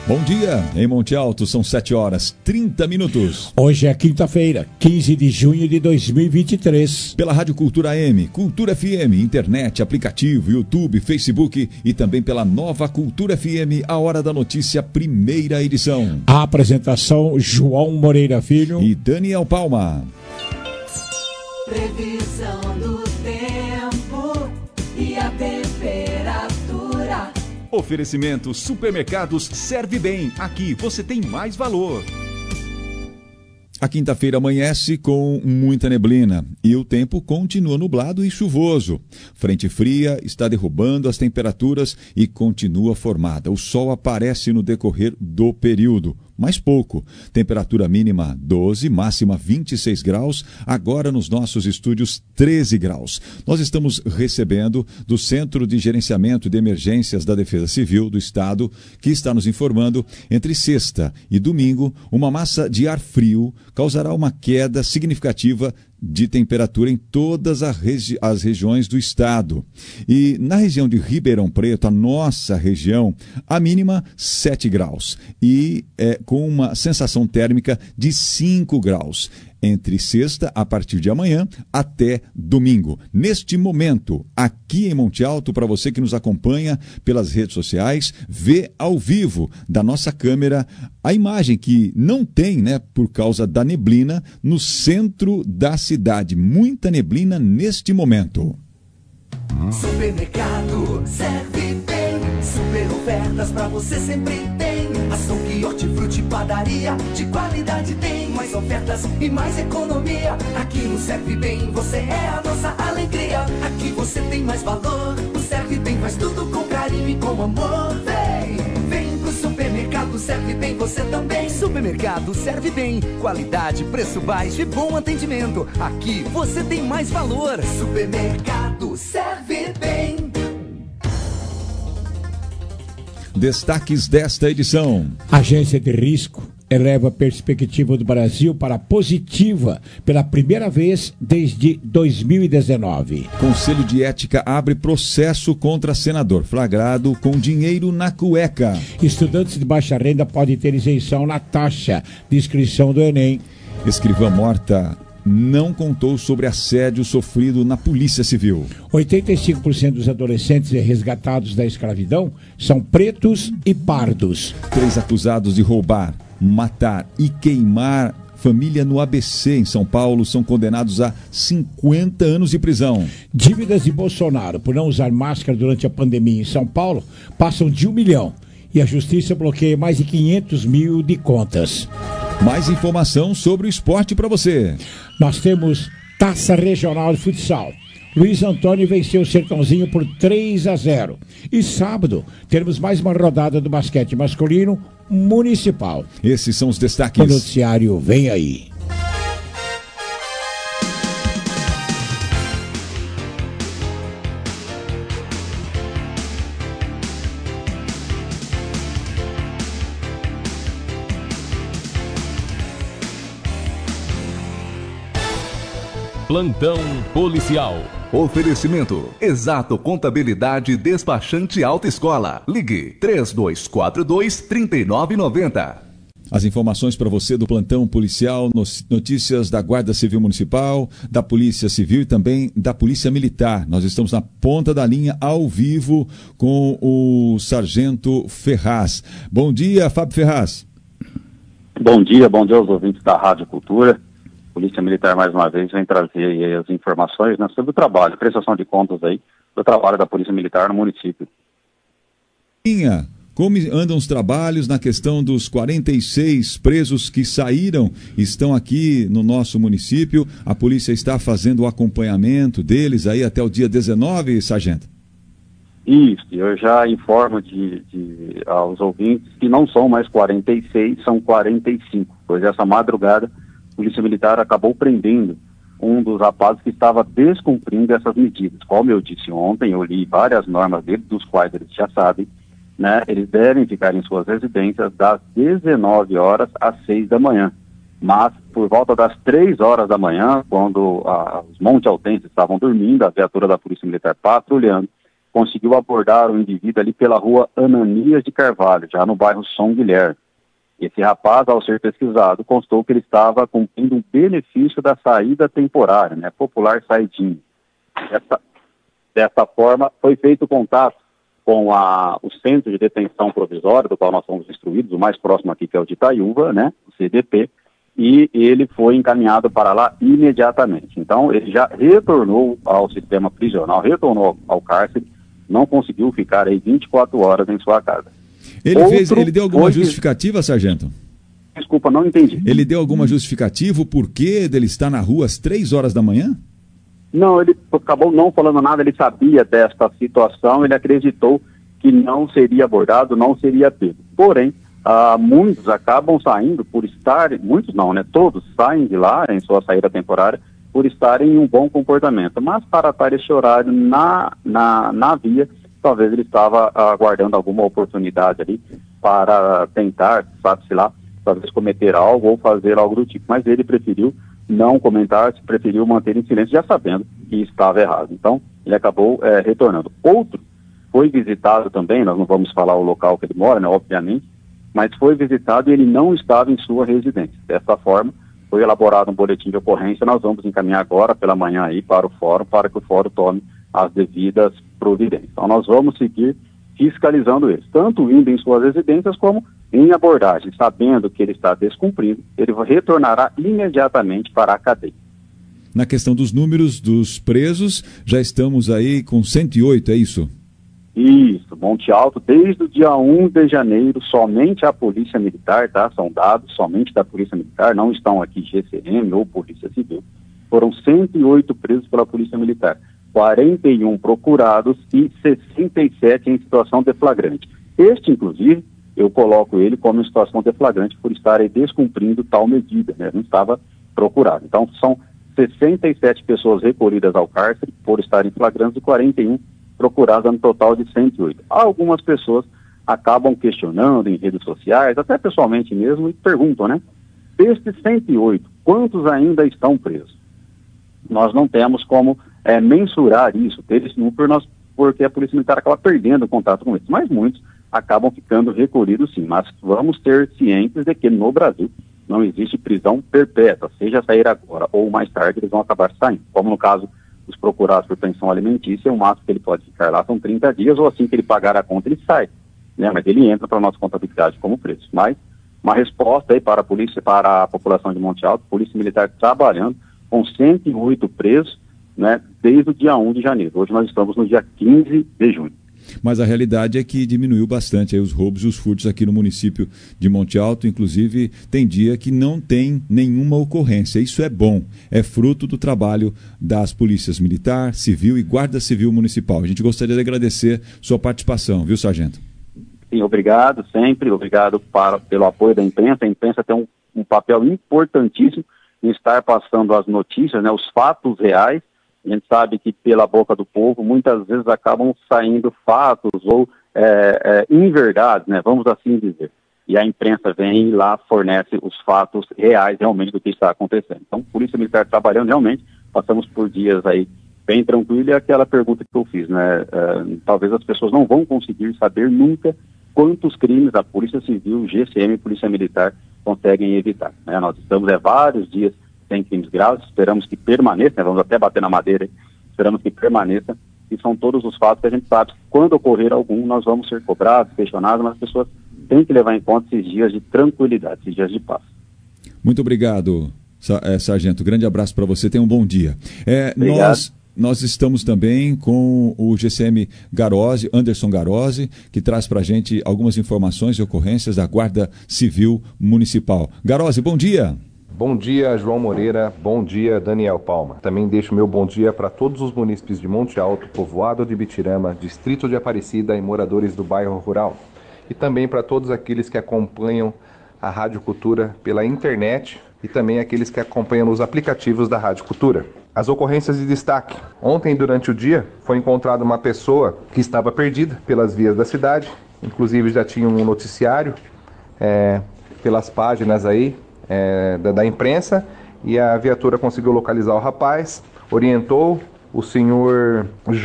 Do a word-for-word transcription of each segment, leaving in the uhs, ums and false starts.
Bom dia, em Monte Alto são sete horas, trinta minutos. Hoje é quinta-feira, quinze de junho de dois mil e vinte e três. Pela Rádio Cultura M, Cultura F M, internet, aplicativo, YouTube, Facebook e também pela Nova Cultura F M, a Hora da Notícia, primeira edição. A apresentação, João Moreira Filho e Daniel Palma. Previsão do tempo e a temperatura. Oferecimento Supermercados Serve Bem. Aqui você tem mais valor. A quinta-feira amanhece com muita neblina e o tempo continua nublado e chuvoso. Frente fria está derrubando as temperaturas e continua formada. O sol aparece no decorrer do período, mas pouco. Temperatura mínima doze, máxima vinte e seis graus, agora nos nossos estúdios treze graus. Nós estamos recebendo do Centro de Gerenciamento de Emergências da Defesa Civil do Estado, que está nos informando, entre sexta e domingo, uma massa de ar frio causará uma queda significativa de temperatura em todas as, regi- as regiões do estado. E na região de Ribeirão Preto, a nossa região, a mínima sete graus e é, com uma sensação térmica de cinco graus. Entre sexta, a partir de amanhã, até domingo. Neste momento, aqui em Monte Alto, para você que nos acompanha pelas redes sociais, vê ao vivo da nossa câmera a imagem que não tem, né, por causa da neblina, no centro da cidade. Muita neblina neste momento. Supermercado Serve Bem, super ofertas pra você sempre tem. Açougue, hortifruti, padaria, de qualidade tem. Mais ofertas e mais economia. Aqui no Serve Bem, você é a nossa alegria. Aqui você tem mais valor. O Serve Bem faz tudo com carinho e com amor. Vem, vem pro supermercado Serve Bem, você também. Supermercado Serve Bem, qualidade, preço baixo e bom atendimento. Aqui você tem mais valor. Supermercado Serve Bem. Destaques desta edição. Agência de risco eleva a perspectiva do Brasil para positiva pela primeira vez desde dois mil e dezenove. Conselho de Ética abre processo contra senador flagrado com dinheiro na cueca. Estudantes de baixa renda podem ter isenção na taxa de inscrição do Enem. Escrivã morta não contou sobre assédio sofrido na Polícia Civil. oitenta e cinco por cento dos adolescentes resgatados da escravidão são pretos e pardos. Três acusados de roubar, matar e queimar família no A B C, em São Paulo, são condenados a cinquenta anos de prisão. Dívidas de Bolsonaro por não usar máscara durante a pandemia em São Paulo passam de um milhão. E a Justiça bloqueia mais de quinhentos mil de contas. Mais informação sobre o esporte para você. Nós temos Taça Regional de Futsal. Luiz Antônio venceu o Sertãozinho por três a zero. E sábado, teremos mais uma rodada do basquete masculino municipal. Esses são os destaques. O noticiário vem aí. Plantão policial. Oferecimento Exato Contabilidade Despachante Autoescola. Ligue três dois quatro dois, três nove nove zero. As informações para você do Plantão Policial, notícias da Guarda Civil Municipal, da Polícia Civil e também da Polícia Militar. Nós estamos na ponta da linha, ao vivo, com o Sargento Ferraz. Bom dia, Fábio Ferraz. Bom dia, bom dia aos ouvintes da Rádio Cultura. Polícia Militar, mais uma vez, vem trazer aí as informações, né, sobre o trabalho, prestação de contas aí, do trabalho da Polícia Militar no município. Inha, como andam os trabalhos na questão dos quarenta e seis presos que saíram, estão aqui no nosso município? A polícia está fazendo o acompanhamento deles aí até o dia dezenove, sargento? Isso, eu já informo de, de, aos ouvintes que não são mais quarenta e seis, são quarenta e cinco, pois essa madrugada a Polícia Militar acabou prendendo um dos rapazes que estava descumprindo essas medidas. Como eu disse ontem, eu li várias normas dele, dos quais eles já sabem, né? Eles devem ficar em suas residências das dezenove horas às seis da manhã. Mas, por volta das três horas da manhã, quando a, os monte-altenses estavam dormindo, a viatura da Polícia Militar patrulhando, conseguiu abordar o indivíduo ali pela rua Ananias de Carvalho, já no bairro São Guilherme. Esse rapaz, ao ser pesquisado, constou que ele estava cumprindo um benefício da saída temporária, né, popular saidinha. Dessa, dessa forma, foi feito contato com a, o Centro de Detenção Provisória, do qual nós fomos instruídos, o mais próximo aqui, que é o de Itaiúva, né, o C D P, e ele foi encaminhado para lá imediatamente. Então, ele já retornou ao sistema prisional, retornou ao cárcere, não conseguiu ficar aí vinte e quatro horas em sua casa. Ele, fez, ele deu alguma foi... justificativa, sargento? Desculpa, não entendi. Ele deu alguma justificativa, o porquê dele estar na rua às três horas da manhã? Não, ele acabou não falando nada, ele sabia desta situação, ele acreditou que não seria abordado, não seria pego. Porém, ah, muitos acabam saindo por estarem, muitos não, né? Todos saem de lá em sua saída temporária por estarem em um bom comportamento. Mas para estar esse horário na, na, na via, talvez ele estava aguardando alguma oportunidade ali para tentar, sabe-se lá, talvez cometer algo ou fazer algo do tipo. Mas ele preferiu não comentar, preferiu manter em silêncio, já sabendo que estava errado. Então, ele acabou é, retornando. Outro foi visitado também, nós não vamos falar o local que ele mora, né, obviamente, mas foi visitado e ele não estava em sua residência. Dessa forma, foi elaborado um boletim de ocorrência, nós vamos encaminhar agora pela manhã aí para o fórum, para que o fórum tome as devidas providências. Então, nós vamos seguir fiscalizando eles, tanto indo em suas residências como em abordagem, sabendo que ele está descumprindo, ele retornará imediatamente para a cadeia. Na questão dos números dos presos, já estamos aí com cento e oito, é isso? Isso, Monte Alto, desde o dia um de janeiro, somente a Polícia Militar, tá? São dados somente da Polícia Militar, não estão aqui G C M ou Polícia Civil. Foram cento e oito presos pela Polícia Militar, quarenta e um procurados e sessenta e sete em situação de flagrante. Este, inclusive, eu coloco ele como em situação de flagrante por estar aí descumprindo tal medida, né? Não estava procurado. Então, são sessenta e sete pessoas recolhidas ao cárcere por estarem flagrantes e quarenta e um procuradas no total de cento e oito. Algumas pessoas acabam questionando em redes sociais, até pessoalmente mesmo, e perguntam, né? Destes cento e oito, quantos ainda estão presos? Nós não temos como é, mensurar isso, ter esse número, nós, porque a Polícia Militar acaba perdendo o contato com eles, mas muitos acabam ficando recolhidos sim, mas vamos ter cientes de que no Brasil não existe prisão perpétua, seja sair agora ou mais tarde eles vão acabar saindo, como no caso dos procurados por pensão alimentícia, o máximo que ele pode ficar lá são trinta dias, ou assim que ele pagar a conta ele sai, né? Mas ele entra para a nossa contabilidade como preso. Mas uma resposta aí para a polícia, para a população de Monte Alto, Polícia Militar trabalhando com cento e oito presos, né, desde o dia um de janeiro. Hoje nós estamos no dia quinze de junho. Mas a realidade é que diminuiu bastante aí os roubos e os furtos aqui no município de Monte Alto. Inclusive, tem dia que não tem nenhuma ocorrência. Isso é bom. É fruto do trabalho das polícias militar, civil e guarda civil municipal. A gente gostaria de agradecer sua participação, viu, sargento? Sim, obrigado sempre. Obrigado para, pelo apoio da imprensa. A imprensa tem um, um papel importantíssimo em estar passando as notícias, né, os fatos reais. A gente sabe que pela boca do povo muitas vezes acabam saindo fatos ou é, é, inverdades, né, vamos assim dizer. E a imprensa vem e lá fornece os fatos reais realmente do que está acontecendo. Então, Polícia Militar trabalhando realmente, passamos por dias aí bem tranquilo, e aquela pergunta que eu fiz, né, é, talvez as pessoas não vão conseguir saber nunca quantos crimes a Polícia Civil, G C M e Polícia Militar conseguem evitar, né? Nós estamos há vários dias sem crimes graves, esperamos que permaneça, né? Vamos até bater na madeira, esperamos que permaneça, e são todos os fatos que a gente sabe que quando ocorrer algum, nós vamos ser cobrados, questionados, mas as pessoas têm que levar em conta esses dias de tranquilidade, esses dias de paz. Muito obrigado, sargento, grande abraço para você, tenha um bom dia. É, nós... Nós estamos também com o G C M Garose, Anderson Garose, que traz para a gente algumas informações e ocorrências da Guarda Civil Municipal. Garose, bom dia. Bom dia, João Moreira. Bom dia, Daniel Palma. Também deixo meu bom dia para todos os munícipes de Monte Alto, povoado de Bitirama, distrito de Aparecida e moradores do bairro rural. E também para todos aqueles que acompanham a Rádio Cultura pela internet e também aqueles que acompanham nos aplicativos da Rádio Cultura. As ocorrências de destaque. Ontem, durante o dia, foi encontrada uma pessoa que estava perdida pelas vias da cidade. Inclusive, já tinha um noticiário é, pelas páginas aí é, da, da imprensa. E a viatura conseguiu localizar o rapaz, orientou o senhor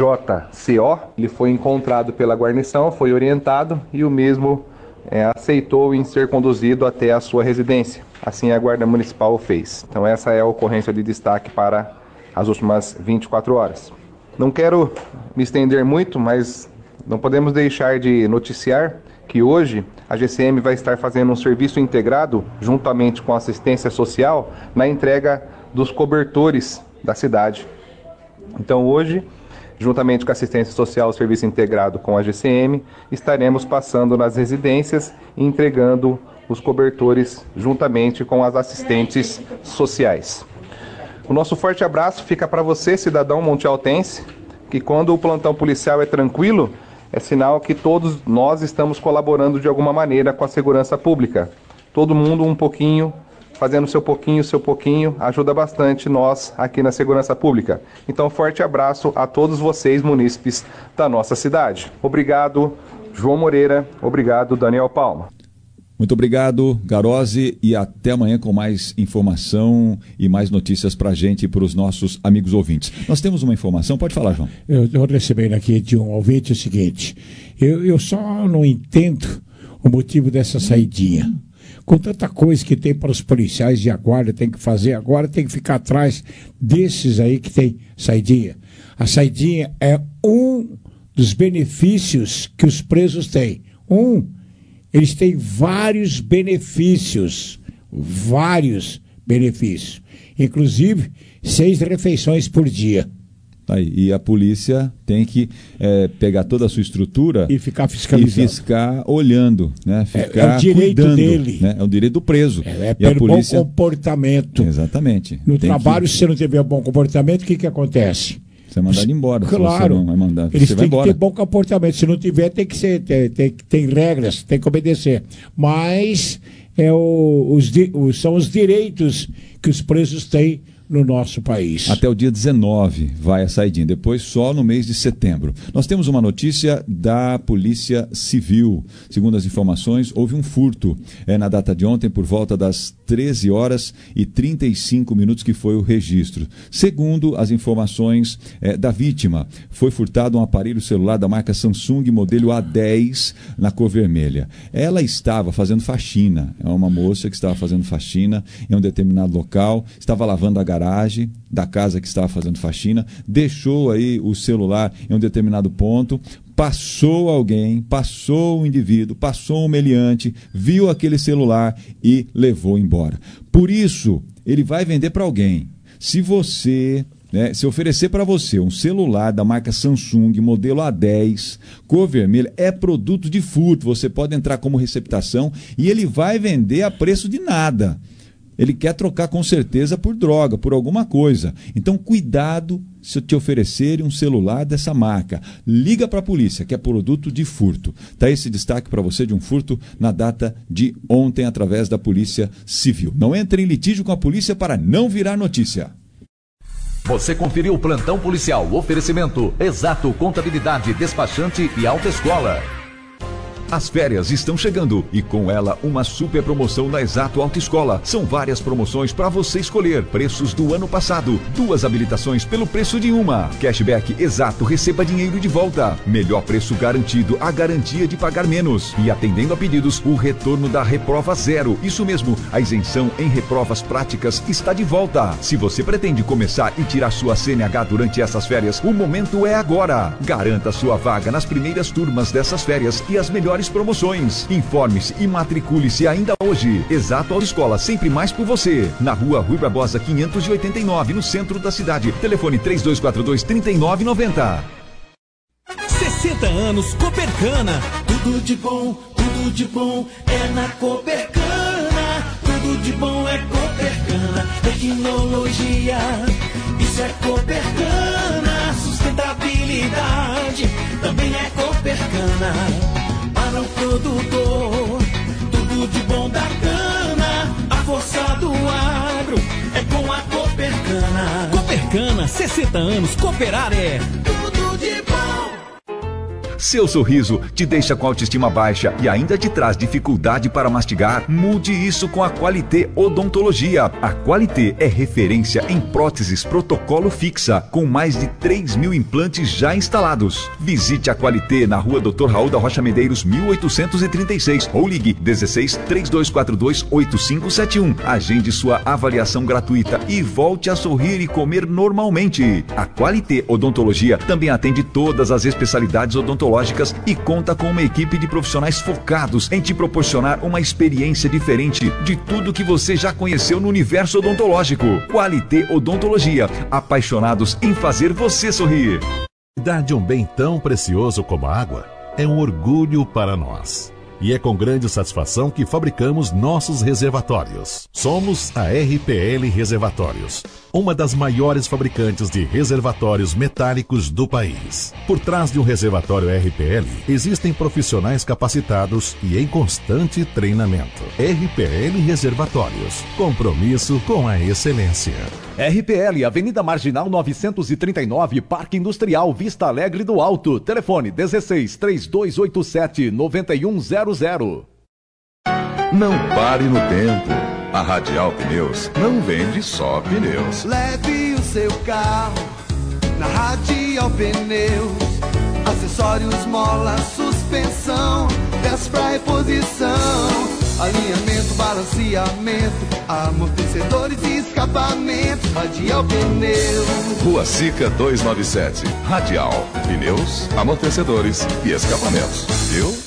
J C O, ele foi encontrado pela guarnição, foi orientado e o mesmo é, aceitou em ser conduzido até a sua residência. Assim a Guarda Municipal o fez. Então essa é a ocorrência de destaque para as últimas vinte e quatro horas. Não quero me estender muito, mas não podemos deixar de noticiar que hoje a G C M vai estar fazendo um serviço integrado, juntamente com a assistência social, na entrega dos cobertores da cidade. Então hoje, juntamente com a assistência social, o serviço integrado com a G C M, estaremos passando nas residências e entregando os cobertores juntamente com as assistentes sociais. O nosso forte abraço fica para você, cidadão montealtense, que quando o plantão policial é tranquilo, é sinal que todos nós estamos colaborando de alguma maneira com a segurança pública. Todo mundo um pouquinho, fazendo seu pouquinho, seu pouquinho, ajuda bastante nós aqui na segurança pública. Então, forte abraço a todos vocês, munícipes da nossa cidade. Obrigado, João Moreira. Obrigado, Daniel Palma. Muito obrigado, Garose, e até amanhã com mais informação e mais notícias para a gente e para os nossos amigos ouvintes. Nós temos uma informação, pode falar, João. Eu estou recebendo aqui de um ouvinte o seguinte, eu, eu só não entendo o motivo dessa saidinha. Com tanta coisa que tem para os policiais e a guarda tem que fazer, agora tem que ficar atrás desses aí que tem saidinha. A saidinha é um dos benefícios que os presos têm. Um, eles têm vários benefícios, vários benefícios. Inclusive, seis refeições por dia. Aí, e a polícia tem que é, pegar toda a sua estrutura e ficar fiscalizando. E ficar olhando, né? Ficar é, é o direito cuidando, dele. Né? É o direito do preso. É, é e pelo a polícia... bom comportamento. Exatamente. No tem trabalho, que... se você não tiver bom comportamento, o que, que acontece? Você é mandado embora. Claro. Se você não é mandado, eles você têm vai que ter bom comportamento. Se não tiver, tem que ser, tem, tem, tem regras, tem que obedecer. Mas é o, os, os, são os direitos que os presos têm no nosso país. Até o dia dezenove vai a saidinha, depois só no mês de setembro. Nós temos uma notícia da Polícia Civil. Segundo as informações, houve um furto é, na data de ontem por volta das treze horas e trinta e cinco minutos que foi o registro. Segundo as informações é, da vítima, foi furtado um aparelho celular da marca Samsung modelo A dez na cor vermelha. Ela estava fazendo faxina, é uma moça que estava fazendo faxina em um determinado local, estava lavando a garagem da casa que estava fazendo faxina, deixou aí o celular em um determinado ponto, passou alguém, passou um indivíduo, passou um meliante, viu aquele celular e levou embora. Por isso, ele vai vender para alguém. Se você... Né, se oferecer para você um celular da marca Samsung, modelo A dez, cor vermelha, é produto de furto. Você pode entrar como receptação e ele vai vender a preço de nada. Ele quer trocar com certeza por droga, por alguma coisa. Então, cuidado se te oferecerem um celular dessa marca. Liga para a polícia, que é produto de furto. Está esse destaque para você de um furto na data de ontem, através da Polícia Civil. Não entre em litígio com a polícia para não virar notícia. Você conferiu o Plantão Policial. Oferecimento Exato Contabilidade, Despachante e Autoescola. As férias estão chegando e com ela uma super promoção na Exato Autoescola. São várias promoções para você escolher. Preços do ano passado. Duas habilitações pelo preço de uma. Cashback Exato, receba dinheiro de volta. Melhor preço garantido, a garantia de pagar menos. E atendendo a pedidos, o retorno da reprova zero. Isso mesmo, a isenção em reprovas práticas está de volta. Se você pretende começar e tirar sua C N H durante essas férias, o momento é agora. Garanta sua vaga nas primeiras turmas dessas férias e as melhores promoções. Informe-se e matricule-se ainda hoje. Exato Autoescola, sempre mais por você. Na rua Rui Barbosa quinhentos e oitenta e nove, no centro da cidade. Telefone três dois quatro dois, três nove nove zero. sessenta anos Copercana. Tudo de bom, tudo de bom é na Copercana. Tudo de bom é Copercana. Tecnologia, isso é Copercana. Sustentabilidade também é Copercana. Para o produtor, tudo de bom da cana. A força do agro é com a Copercana. Copercana, sessenta anos, cooperar é tudo de bom. Seu sorriso te deixa com a autoestima baixa e ainda te traz dificuldade para mastigar? Mude isso com a Qualité Odontologia. A Qualité é referência em próteses protocolo fixa, com mais de três mil implantes já instalados. Visite a Qualité na rua doutor Raul da Rocha Medeiros, mil oitocentos e trinta e seis, ou ligue dezesseis, três dois quatro dois, oito cinco sete um. Agende sua avaliação gratuita e volte a sorrir e comer normalmente. A Qualité Odontologia também atende todas as especialidades odontológicas e conta com uma equipe de profissionais focados em te proporcionar uma experiência diferente de tudo que você já conheceu no universo odontológico. Qualité Odontologia, apaixonados em fazer você sorrir. Cuidar de um bem tão precioso como a água é um orgulho para nós. E é com grande satisfação que fabricamos nossos reservatórios. Somos a R P L Reservatórios, uma das maiores fabricantes de reservatórios metálicos do país. Por trás de um reservatório R P L, existem profissionais capacitados e em constante treinamento. R P L Reservatórios, compromisso com a excelência. R P L, Avenida Marginal novecentos e trinta e nove, Parque Industrial, Vista Alegre do Alto. Telefone dezesseis, três dois oito sete, nove um zero zero. Não pare no tempo. A Radial Pneus não vende só pneus. Leve o seu carro na Radial Pneus. Acessórios, mola, suspensão, peças pra reposição, alinhamento, balanceamento, amortecedores e escapamentos. Radial Pneus. Rua Sica duzentos e noventa e sete. Radial Pneus, amortecedores e escapamentos. Viu?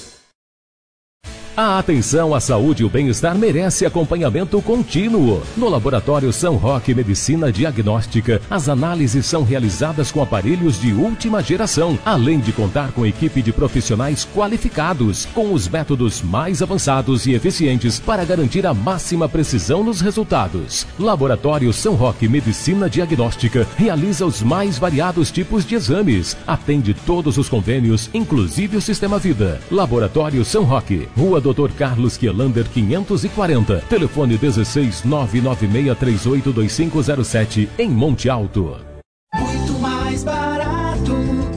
A atenção à saúde e o bem-estar merece acompanhamento contínuo. No Laboratório São Roque Medicina Diagnóstica, as análises são realizadas com aparelhos de última geração, além de contar com equipe de profissionais qualificados, com os métodos mais avançados e eficientes para garantir a máxima precisão nos resultados. Laboratório São Roque Medicina Diagnóstica realiza os mais variados tipos de exames, atende todos os convênios, inclusive o Sistema Vida. Laboratório São Roque, Rua doutor Carlos Kielander quinhentos e quarenta, telefone dezesseis, nove nove seis três oito dois cinco zero sete, em Monte Alto. Muito mais barato,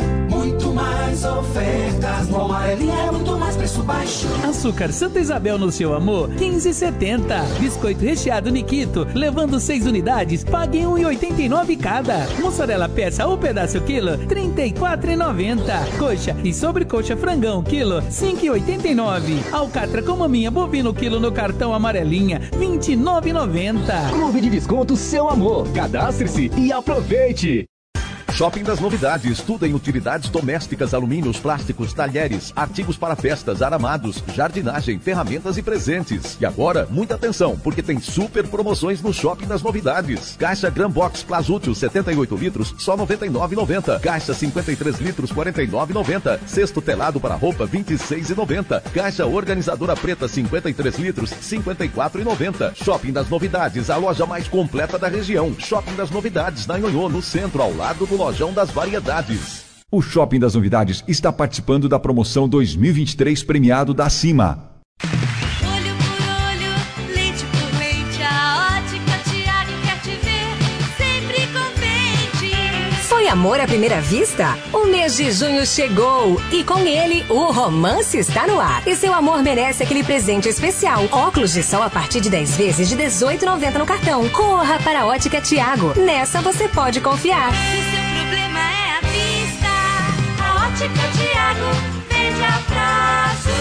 muito mais ofertas. No Amarelinha é muito mais preço baixo. Açúcar Santa Isabel no seu amor, quinze e setenta. Biscoito recheado Nikito, levando seis unidades, pague um e oitenta e nove cada. Mussarela peça ou pedaço quilo, trinta e quatro e noventa. Coxa e sobrecoxa frangão quilo, cinco e oitenta e nove. Alcatra com maminha bovino quilo no cartão Amarelinha, vinte e nove e noventa. Clube de Desconto Seu Amor. Cadastre-se e aproveite. Shopping das Novidades, tudo em utilidades domésticas, alumínios, plásticos, talheres, artigos para festas, aramados, jardinagem, ferramentas e presentes. E agora, muita atenção, porque tem super promoções no Shopping das Novidades. Caixa Gran Box Plasútil setenta e oito litros, só noventa e nove reais e noventa centavos. Caixa cinquenta e três litros, quarenta e nove reais e noventa centavos. Cesto telado para roupa, vinte e seis reais e noventa centavos. Caixa organizadora preta, cinquenta e três litros, cinquenta e quatro reais e noventa centavos. Shopping das Novidades, a loja mais completa da região. Shopping das Novidades, na Nhonhô, no centro, ao lado do Lojão das Variedades. O Shopping das Novidades está participando da promoção dois mil e vinte e três premiado da Cima. Olho por olho, leite por leite, a Ótica Tiago quer te ver sempre contente. Foi amor à primeira vista? O mês de junho chegou e com ele o romance está no ar. E seu amor merece aquele presente especial. Óculos de sol a partir de dez vezes de dezoito reais e noventa centavos no cartão. Corra para a Ótica Tiago. Nessa você pode confiar. Problema é a vista. A Ótica Tiago vende a prazo.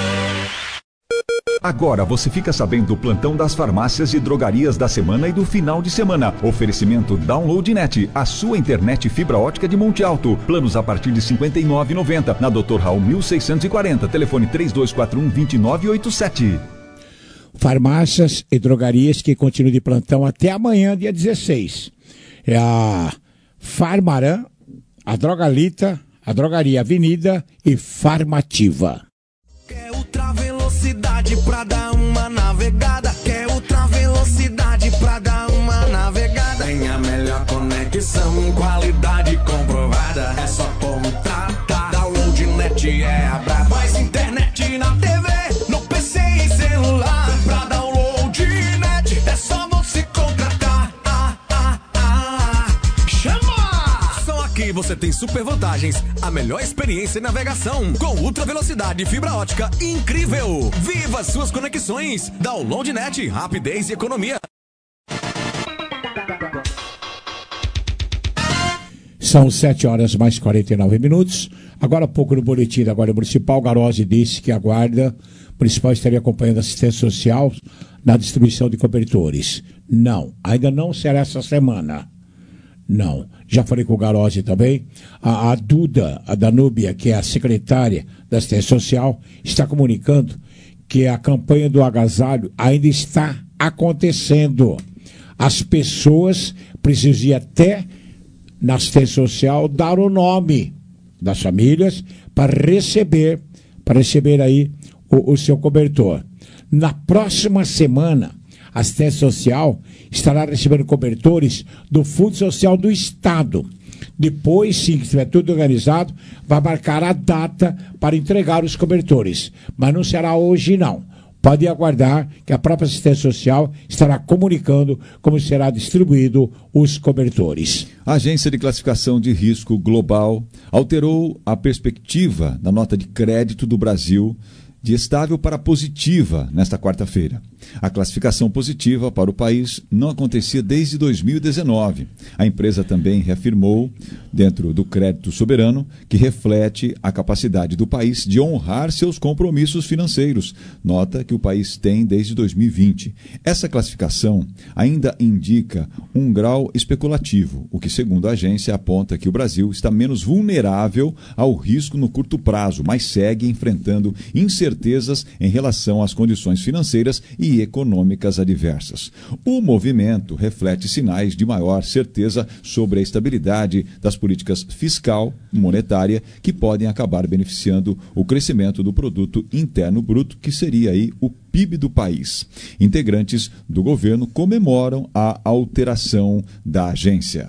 Agora você fica sabendo do plantão das farmácias e drogarias da semana e do final de semana. Oferecimento DownloadNet, a sua internet fibra ótica de Monte Alto. Planos a partir de cinquenta e nove reais e noventa centavos. Na doutor Raul mil seiscentos e quarenta. Telefone três dois quatro um, dois nove oito sete. Farmácias e drogarias que continuam de plantão até amanhã, dia dezesseis. É a Farmaran, a Drogalita, a Drogaria Avenida e Farmativa. Quer ultra velocidade pra dar uma navegada? Quer ultra velocidade pra dar uma navegada? Tem a melhor conexão, qualidade comprovada. É só contratar. DownloadNet é a braba. Mais internet na T V, no P C e celular. Pra DownloadNet é só você contratar. Ah, ah, ah. Chama! Só aqui você tem super vantagens, a melhor experiência em navegação, com ultra velocidade e fibra ótica incrível. Viva suas conexões, download net, rapidez e economia. São sete horas mais quarenta e nove minutos. Agora há pouco no boletim da Guarda Municipal, Garose disse que a Guarda Municipal estaria acompanhando a assistência social na distribuição de cobertores. Não, ainda não será essa semana. Não. Já falei com o Garose também. A, a Duda, a Danúbia, que é a secretária da assistência social, está comunicando que a campanha do agasalho ainda está acontecendo. As pessoas precisam ir até na assistência social dar o nome das famílias para receber, para receber aí o, o seu cobertor. Na próxima semana, a assistência social estará recebendo cobertores do Fundo Social do Estado. Depois, sim, que estiver tudo organizado, vai marcar a data para entregar os cobertores. Mas não será hoje, não. Pode aguardar que a própria assistência social estará comunicando como será distribuído os cobertores. A Agência de Classificação de Risco Global alterou a perspectiva da nota de crédito do Brasil de estável para positiva nesta quarta-feira. A classificação positiva para o país não acontecia desde dois mil e dezenove. A empresa também reafirmou, dentro do crédito soberano, que reflete a capacidade do país de honrar seus compromissos financeiros, nota que o país tem desde dois mil e vinte. Essa classificação ainda indica um grau especulativo, o que, segundo a agência, aponta que o Brasil está menos vulnerável ao risco no curto prazo, mas segue enfrentando incertezas em relação às condições financeiras e econômicas adversas. O movimento reflete sinais de maior certeza sobre a estabilidade das políticas fiscal e monetária que podem acabar beneficiando o crescimento do produto interno bruto, que seria aí o P I B do país. Integrantes do governo comemoram a alteração da agência.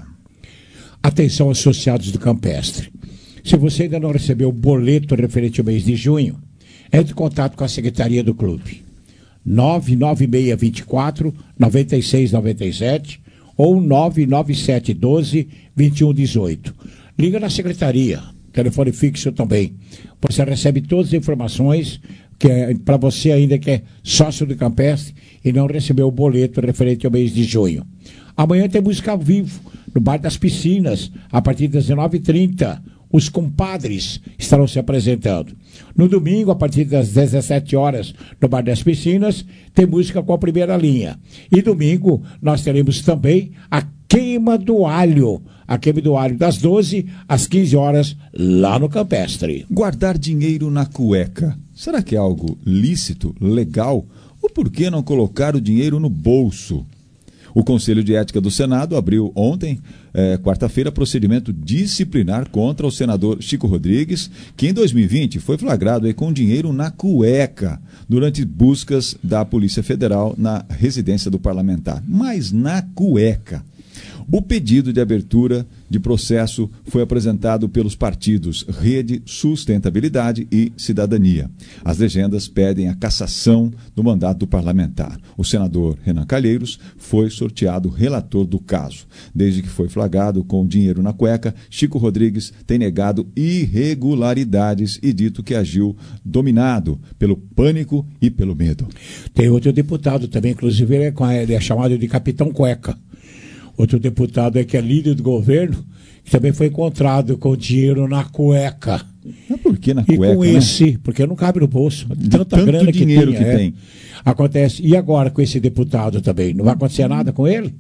Atenção, associados do Campestre. Se você ainda não recebeu o boleto referente ao mês de junho, entre em contato com a secretaria do clube. nove nove seis dois quatro nove seis nove sete ou nove nove sete um dois dois um um oito. Liga na secretaria, telefone fixo também. Você recebe todas as informações que é, para você ainda que é sócio do Campestre e não recebeu o boleto referente ao mês de junho. Amanhã tem música ao vivo no Bar das Piscinas, a partir das dezenove e trinta. Os compadres estarão se apresentando. No domingo, a partir das dezessete horas, no Bar das Piscinas, tem música com a primeira linha. E domingo, nós teremos também a queima do alho. A queima do alho das doze às quinze horas, lá no Campestre. Guardar dinheiro na cueca. Será que é algo lícito, legal? Ou por que não colocar o dinheiro no bolso? O Conselho de Ética do Senado abriu ontem, eh, quarta-feira, procedimento disciplinar contra o senador Chico Rodrigues, que em dois mil e vinte foi flagrado aí com dinheiro na cueca durante buscas da Polícia Federal na residência do parlamentar. Mas na cueca. O pedido de abertura de processo foi apresentado pelos partidos Rede, Sustentabilidade e Cidadania. As legendas pedem a cassação do mandato do parlamentar. O senador Renan Calheiros foi sorteado relator do caso. Desde que foi flagrado com dinheiro na cueca, Chico Rodrigues tem negado irregularidades e dito que agiu dominado pelo pânico e pelo medo. Tem outro deputado também, inclusive ele é, ele é chamado de Capitão Cueca. Outro deputado é que é líder do governo, que também foi encontrado com dinheiro na cueca. Mas por que na cueca, e com né? esse, porque não cabe no bolso. Tanta tanto grana dinheiro que, que tinha, é. tem. Acontece. E agora com esse deputado também? Não vai acontecer nada com ele?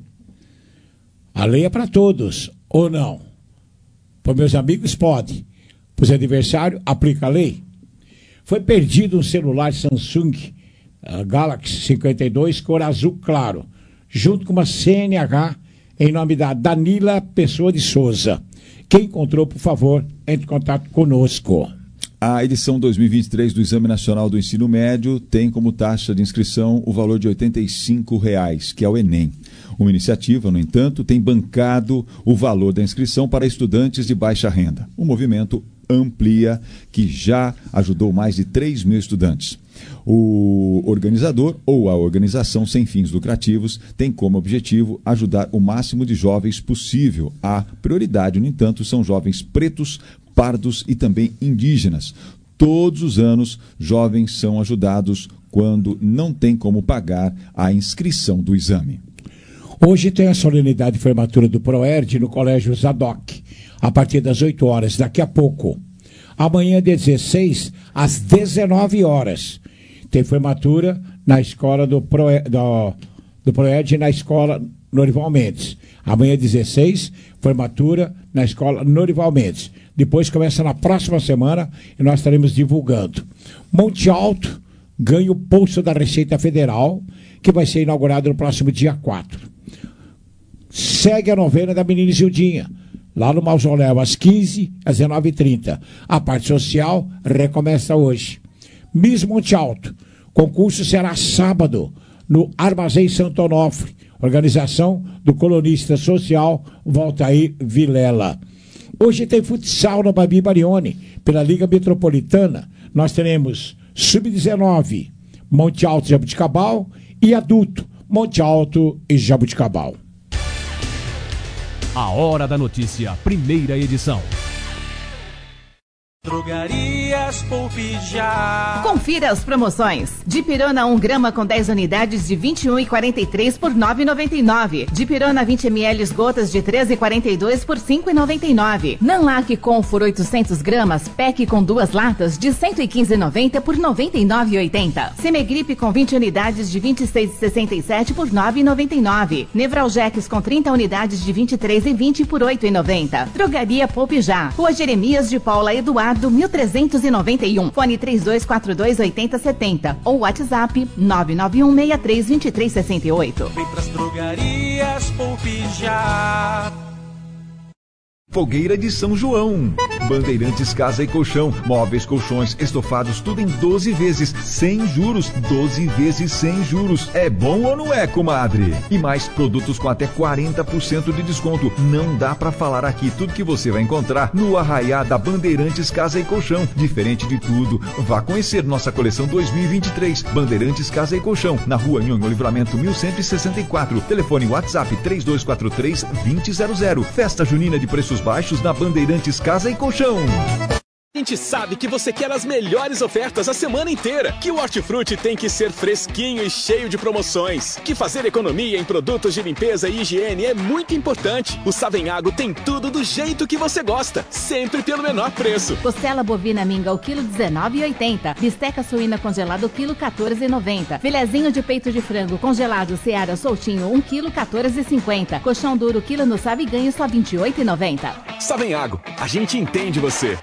A lei é para todos, ou não? Para meus amigos, pode. Para os adversários, aplica a lei. Foi perdido um celular Samsung uh, Galaxy cinquenta e dois, cor azul claro, junto com uma C N H em nome da Danila Pessoa de Souza. Quem encontrou, por favor, entre em contato conosco. A edição dois mil e vinte e três do Exame Nacional do Ensino Médio tem como taxa de inscrição o valor de oitenta e cinco reais, que é o Enem. Uma iniciativa, no entanto, tem bancado o valor da inscrição para estudantes de baixa renda. O movimento Amplia, que já ajudou mais de três mil estudantes. O organizador ou a organização sem fins lucrativos tem como objetivo ajudar o máximo de jovens possível. A prioridade, no entanto, são jovens pretos, pardos e também indígenas. Todos os anos, jovens são ajudados quando não tem como pagar a inscrição do exame. Hoje tem a solenidade de formatura do ProERD no Colégio Zadok, a partir das oito horas, daqui a pouco. Amanhã, dezesseis, às dezenove horas, tem formatura na escola do, Pro, do, do ProERD na escola Norival Mendes. Amanhã, dezesseis, formatura na escola Norival Mendes. Depois começa na próxima semana e nós estaremos divulgando. Monte Alto ganha o Pulso da Receita Federal, que vai ser inaugurado no próximo dia quatro. Segue a novena da Menina Isildinha, lá no Mausoléu, às quinze, às dezenove e trinta. A parte social recomeça hoje. Miss Monte Alto, concurso será sábado, no Armazém Santo Onofre, organização do colunista social Valtair Vilela. Hoje tem futsal no Babi Barione, pela Liga Metropolitana. Nós teremos sub dezenove, Monte Alto e Jabuticabal, e adulto, Monte Alto e Jabuticabal. A Hora da Notícia, primeira edição. Drogarias Poupe Já. Confira as promoções. Dipirona um grama com dez unidades de vinte e um reais e quarenta e três por nove reais e noventa e nove centavos. Dipirona vinte mililitros gotas de treze reais e quarenta e dois por cinco reais e noventa e nove centavos. Nanlac Confur oitocentos gramas, pack com duas latas de cento e quinze reais e noventa centavos por noventa e nove reais e oitenta centavos. Semegripe com vinte unidades de vinte e seis reais e sessenta e sete centavos por nove reais e noventa e nove centavos. Nevralgex com trinta unidades de vinte e três reais e vinte centavos por oito reais e noventa centavos. Drogaria Poupe Já. Rua Jeremias de Paula Eduardo mil trezentos e noventa e um, fone três dois quatro dois oito zero sete zero ou WhatsApp nove nove um seis três dois três seis oito. Vem pras drogarias Poupe Já. Fogueira de São João. Bandeirantes Casa e Colchão. Móveis, colchões, estofados, tudo em doze vezes, sem juros. doze vezes sem juros. É bom ou não é, comadre? E mais produtos com até quarenta por cento de desconto. Não dá pra falar aqui tudo que você vai encontrar no Arraiá da Bandeirantes Casa e Colchão. Diferente de tudo, vá conhecer nossa coleção dois mil e vinte e três. Bandeirantes Casa e Colchão, na rua Nhonho Livramento mil cento e sessenta e quatro. Telefone WhatsApp três dois quatro três dois zero zero zero. Festa junina de preços baixos na Bandeirantes Casa e Colchão. A gente sabe que você quer as melhores ofertas a semana inteira, que o Hortifruti tem que ser fresquinho e cheio de promoções, que fazer economia em produtos de limpeza e higiene é muito importante. O Savenhago tem tudo do jeito que você gosta, sempre pelo menor preço. Costela bovina minga o quilo dezenove reais e oitenta centavos. Bisteca suína congelado o quilo quatorze reais e noventa centavos. Filezinho de peito de frango congelado Seara soltinho um quilo quatorze reais e cinquenta centavos. Colchão duro quilo no Sabe Ganho só vinte e oito reais e noventa centavos. Savenhago, a gente entende você.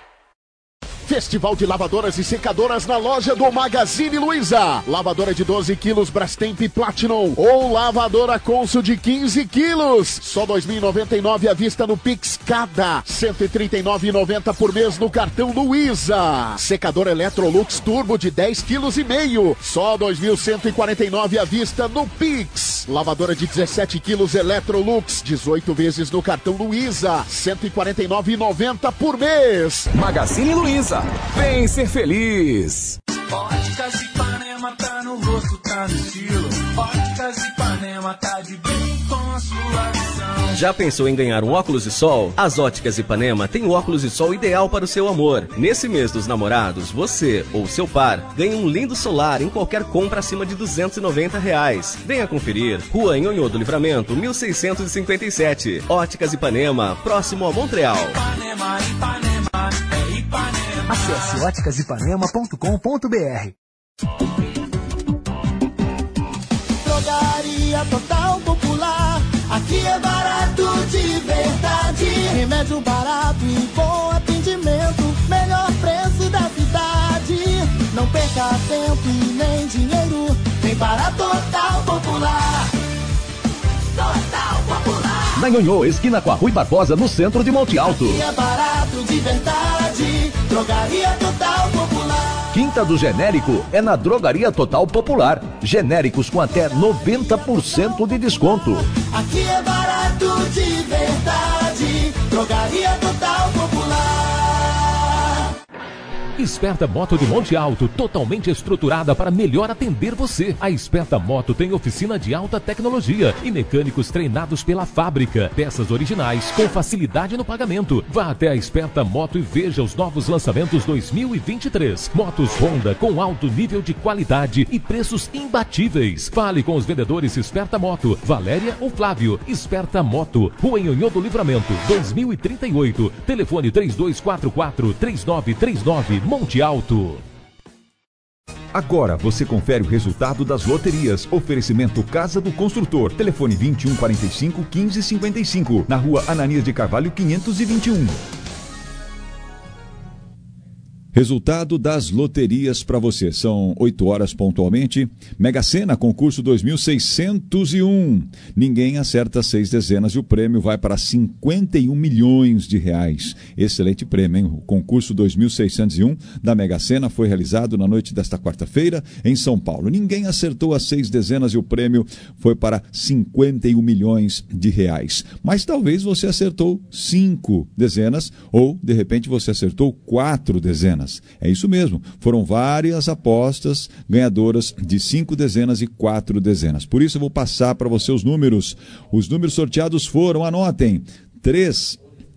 Festival de lavadoras e secadoras na loja do Magazine Luiza. Lavadora de doze quilos Brastemp Platinum ou lavadora Consul de quinze quilos. Só dois mil e noventa e nove à vista no Pix cada. cento e trinta e nove reais e noventa centavos por mês no cartão Luiza. Secadora Electrolux Turbo de dez quilos e meio. Só dois mil cento e quarenta e nove à vista no Pix. Lavadora de dezessete quilos Electrolux, dezoito vezes no cartão Luiza. cento e quarenta e nove reais e noventa centavos por mês. Magazine Luiza. Vem ser feliz! Óticas Ipanema tá no rosto, tá no estilo. Óticas Ipanema tá de bem com a sua visão. Já pensou em ganhar um óculos de sol? As Óticas Ipanema tem o óculos de sol ideal para o seu amor. Nesse mês dos namorados, você ou seu par ganha um lindo solar em qualquer compra acima de duzentos e noventa reais. Venha conferir. Rua Nhonhô do Livramento, mil seiscentos e cinquenta e sete. Óticas Ipanema, próximo a Montreal. Ipanema, Ipanema, é Ipanema. Acesse óticas ipanema ponto com ponto b r. Drogaria Total Popular, aqui é barato de verdade. Remédio barato e bom atendimento, melhor preço da cidade. Não perca tempo e nem dinheiro, vem para Total Popular. Total Popular. Na Nhonhô, esquina com a Rui Barbosa, no centro de Monte Alto. Aqui é barato de verdade, Drogaria Total Popular. Quinta do Genérico é na Drogaria Total Popular. Genéricos com até noventa por cento de desconto. Aqui é barato de verdade, Drogaria Total Popular. Esperta Moto de Monte Alto, totalmente estruturada para melhor atender você. A Esperta Moto tem oficina de alta tecnologia e mecânicos treinados pela fábrica. Peças originais com facilidade no pagamento. Vá até a Esperta Moto e veja os novos lançamentos dois mil e vinte e três. Motos Honda com alto nível de qualidade e preços imbatíveis. Fale com os vendedores Esperta Moto, Valéria ou Flávio. Esperta Moto, Rua Nhonhô do Livramento, dois mil e trinta e oito. Telefone três dois quatro quatro, três nove três nove, Monte Alto. Agora você confere o resultado das loterias. Oferecimento Casa do Construtor. Telefone vinte e um quarenta e cinco, quinze cinquenta e cinco. Na rua Ananias de Carvalho, quinhentos e vinte e um. Resultado das loterias para você. São oito horas pontualmente. Mega Sena, concurso dois mil seiscentos e um. Ninguém acerta seis dezenas e o prêmio vai para cinquenta e um milhões de reais. Excelente prêmio, hein? O concurso dois mil seiscentos e um da Mega Sena foi realizado na noite desta quarta-feira em São Paulo. Ninguém acertou as seis dezenas e o prêmio foi para cinquenta e um milhões de reais. Mas talvez você acertou cinco dezenas ou, de repente, você acertou quatro dezenas. É isso mesmo, foram várias apostas ganhadoras de cinco dezenas e quatro dezenas. Por isso eu vou passar para você os números. Os números sorteados foram, anotem, três,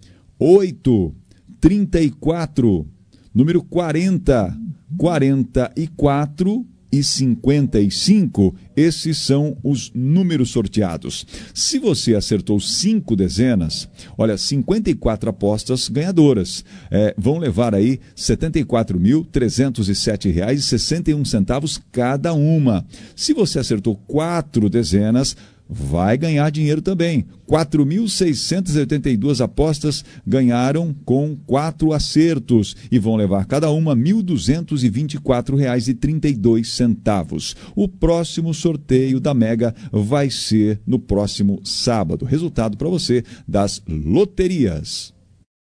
oito, trinta e quatro, número quarenta, quarenta e quatro e cinquenta e cinco. Esses são os números sorteados. Se você acertou cinco dezenas, olha, cinquenta e quatro apostas ganhadoras. É, vão levar aí setenta e quatro mil, trezentos e sete reais e sessenta e um centavos cada uma. Se você acertou quatro dezenas, vai ganhar dinheiro também. quatro mil seiscentas e oitenta e duas apostas ganharam com quatro acertos e vão levar cada uma mil duzentos e vinte e quatro reais e trinta e dois centavos. O próximo sorteio da Mega vai ser no próximo sábado. Resultado para você das loterias.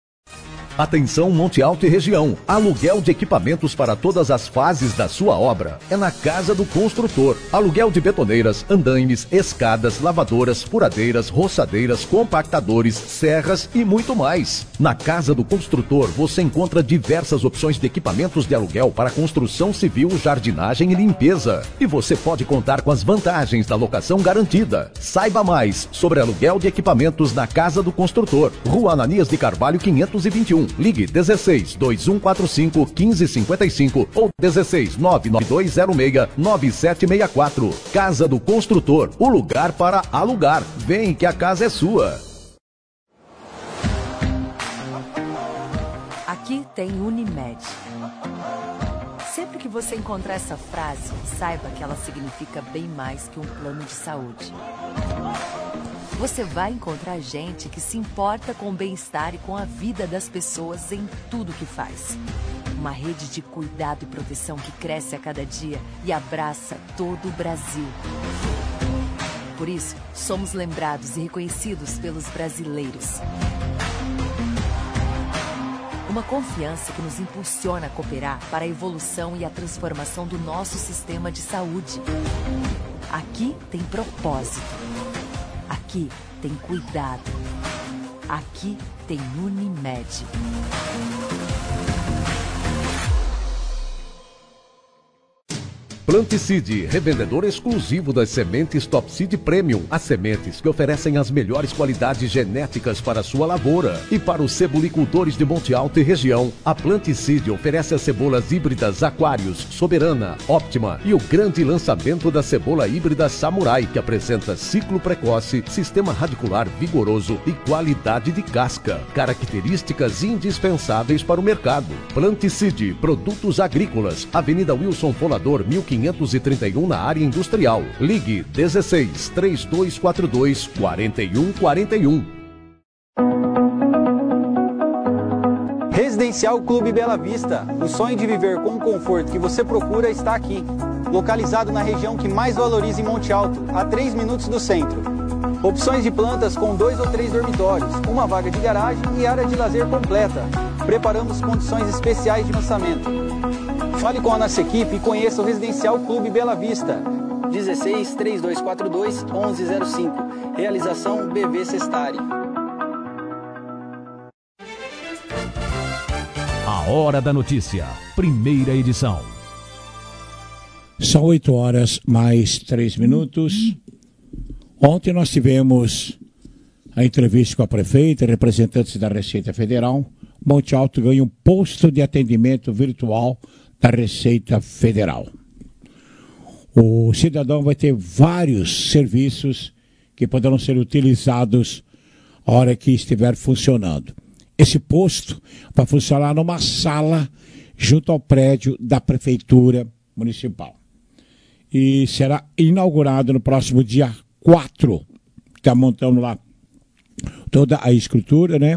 Atenção Monte Alto e região, aluguel de equipamentos para todas as fases da sua obra. É na Casa do Construtor. Aluguel de betoneiras, andaimes, escadas, lavadoras, furadeiras, roçadeiras, compactadores, serras e muito mais. Na Casa do Construtor você encontra diversas opções de equipamentos de aluguel para construção civil, jardinagem e limpeza. E você pode contar com as vantagens da locação garantida. Saiba mais sobre aluguel de equipamentos na Casa do Construtor. Rua Ananias de Carvalho, quinhentos e vinte e um. Ligue dezesseis, dois um quatro cinco, quinze cinquenta e cinco ou dezesseis, nove nove dois zero seis, nove sete seis quatro. Casa do Construtor, o lugar para alugar. Vem que a casa é sua. Aqui tem Unimed. Sempre que você encontrar essa frase, saiba que ela significa bem mais que um plano de saúde. Você vai encontrar gente que se importa com o bem-estar e com a vida das pessoas em tudo que faz. Uma rede de cuidado e proteção que cresce a cada dia e abraça todo o Brasil. Por isso, somos lembrados e reconhecidos pelos brasileiros. Uma confiança que nos impulsiona a cooperar para a evolução e a transformação do nosso sistema de saúde. Aqui tem propósito. Aqui tem cuidado. Aqui tem Unimed. Planticide, revendedor exclusivo das sementes Top Seed Premium. As sementes que oferecem as melhores qualidades genéticas para a sua lavoura. E para os cebolicultores de Monte Alto e região, a Planticide oferece as cebolas híbridas Aquários, Soberana, Óptima e o grande lançamento da cebola híbrida Samurai, que apresenta ciclo precoce, sistema radicular vigoroso e qualidade de casca. Características indispensáveis para o mercado. Planticide, produtos agrícolas, Avenida Wilson Folador, mil quinhentos e trinta e um, na área industrial. Ligue dezesseis, três dois quatro dois, quatro um quatro um. Residencial Clube Bela Vista. O sonho de viver com o conforto que você procura está aqui. Localizado na região que mais valoriza em Monte Alto, a três minutos do centro. Opções de plantas com dois ou três dormitórios, uma vaga de garagem e área de lazer completa. Preparamos condições especiais de lançamento. Fale com a nossa equipe e conheça o Residencial Clube Bela Vista. dezesseis, três dois quatro dois, onze zero cinco. Realização B V Sestari. A A Hora da Notícia, primeira edição. São oito horas mais três minutos. Ontem nós tivemos a entrevista com a prefeita, representantes da Receita Federal. Monte Alto ganha um posto de atendimento virtual da Receita Federal. O cidadão vai ter vários serviços que poderão ser utilizados a hora que estiver funcionando. Esse posto vai funcionar numa sala junto ao prédio da Prefeitura Municipal. E será inaugurado no próximo dia quatro. Está montando lá toda a estrutura, né?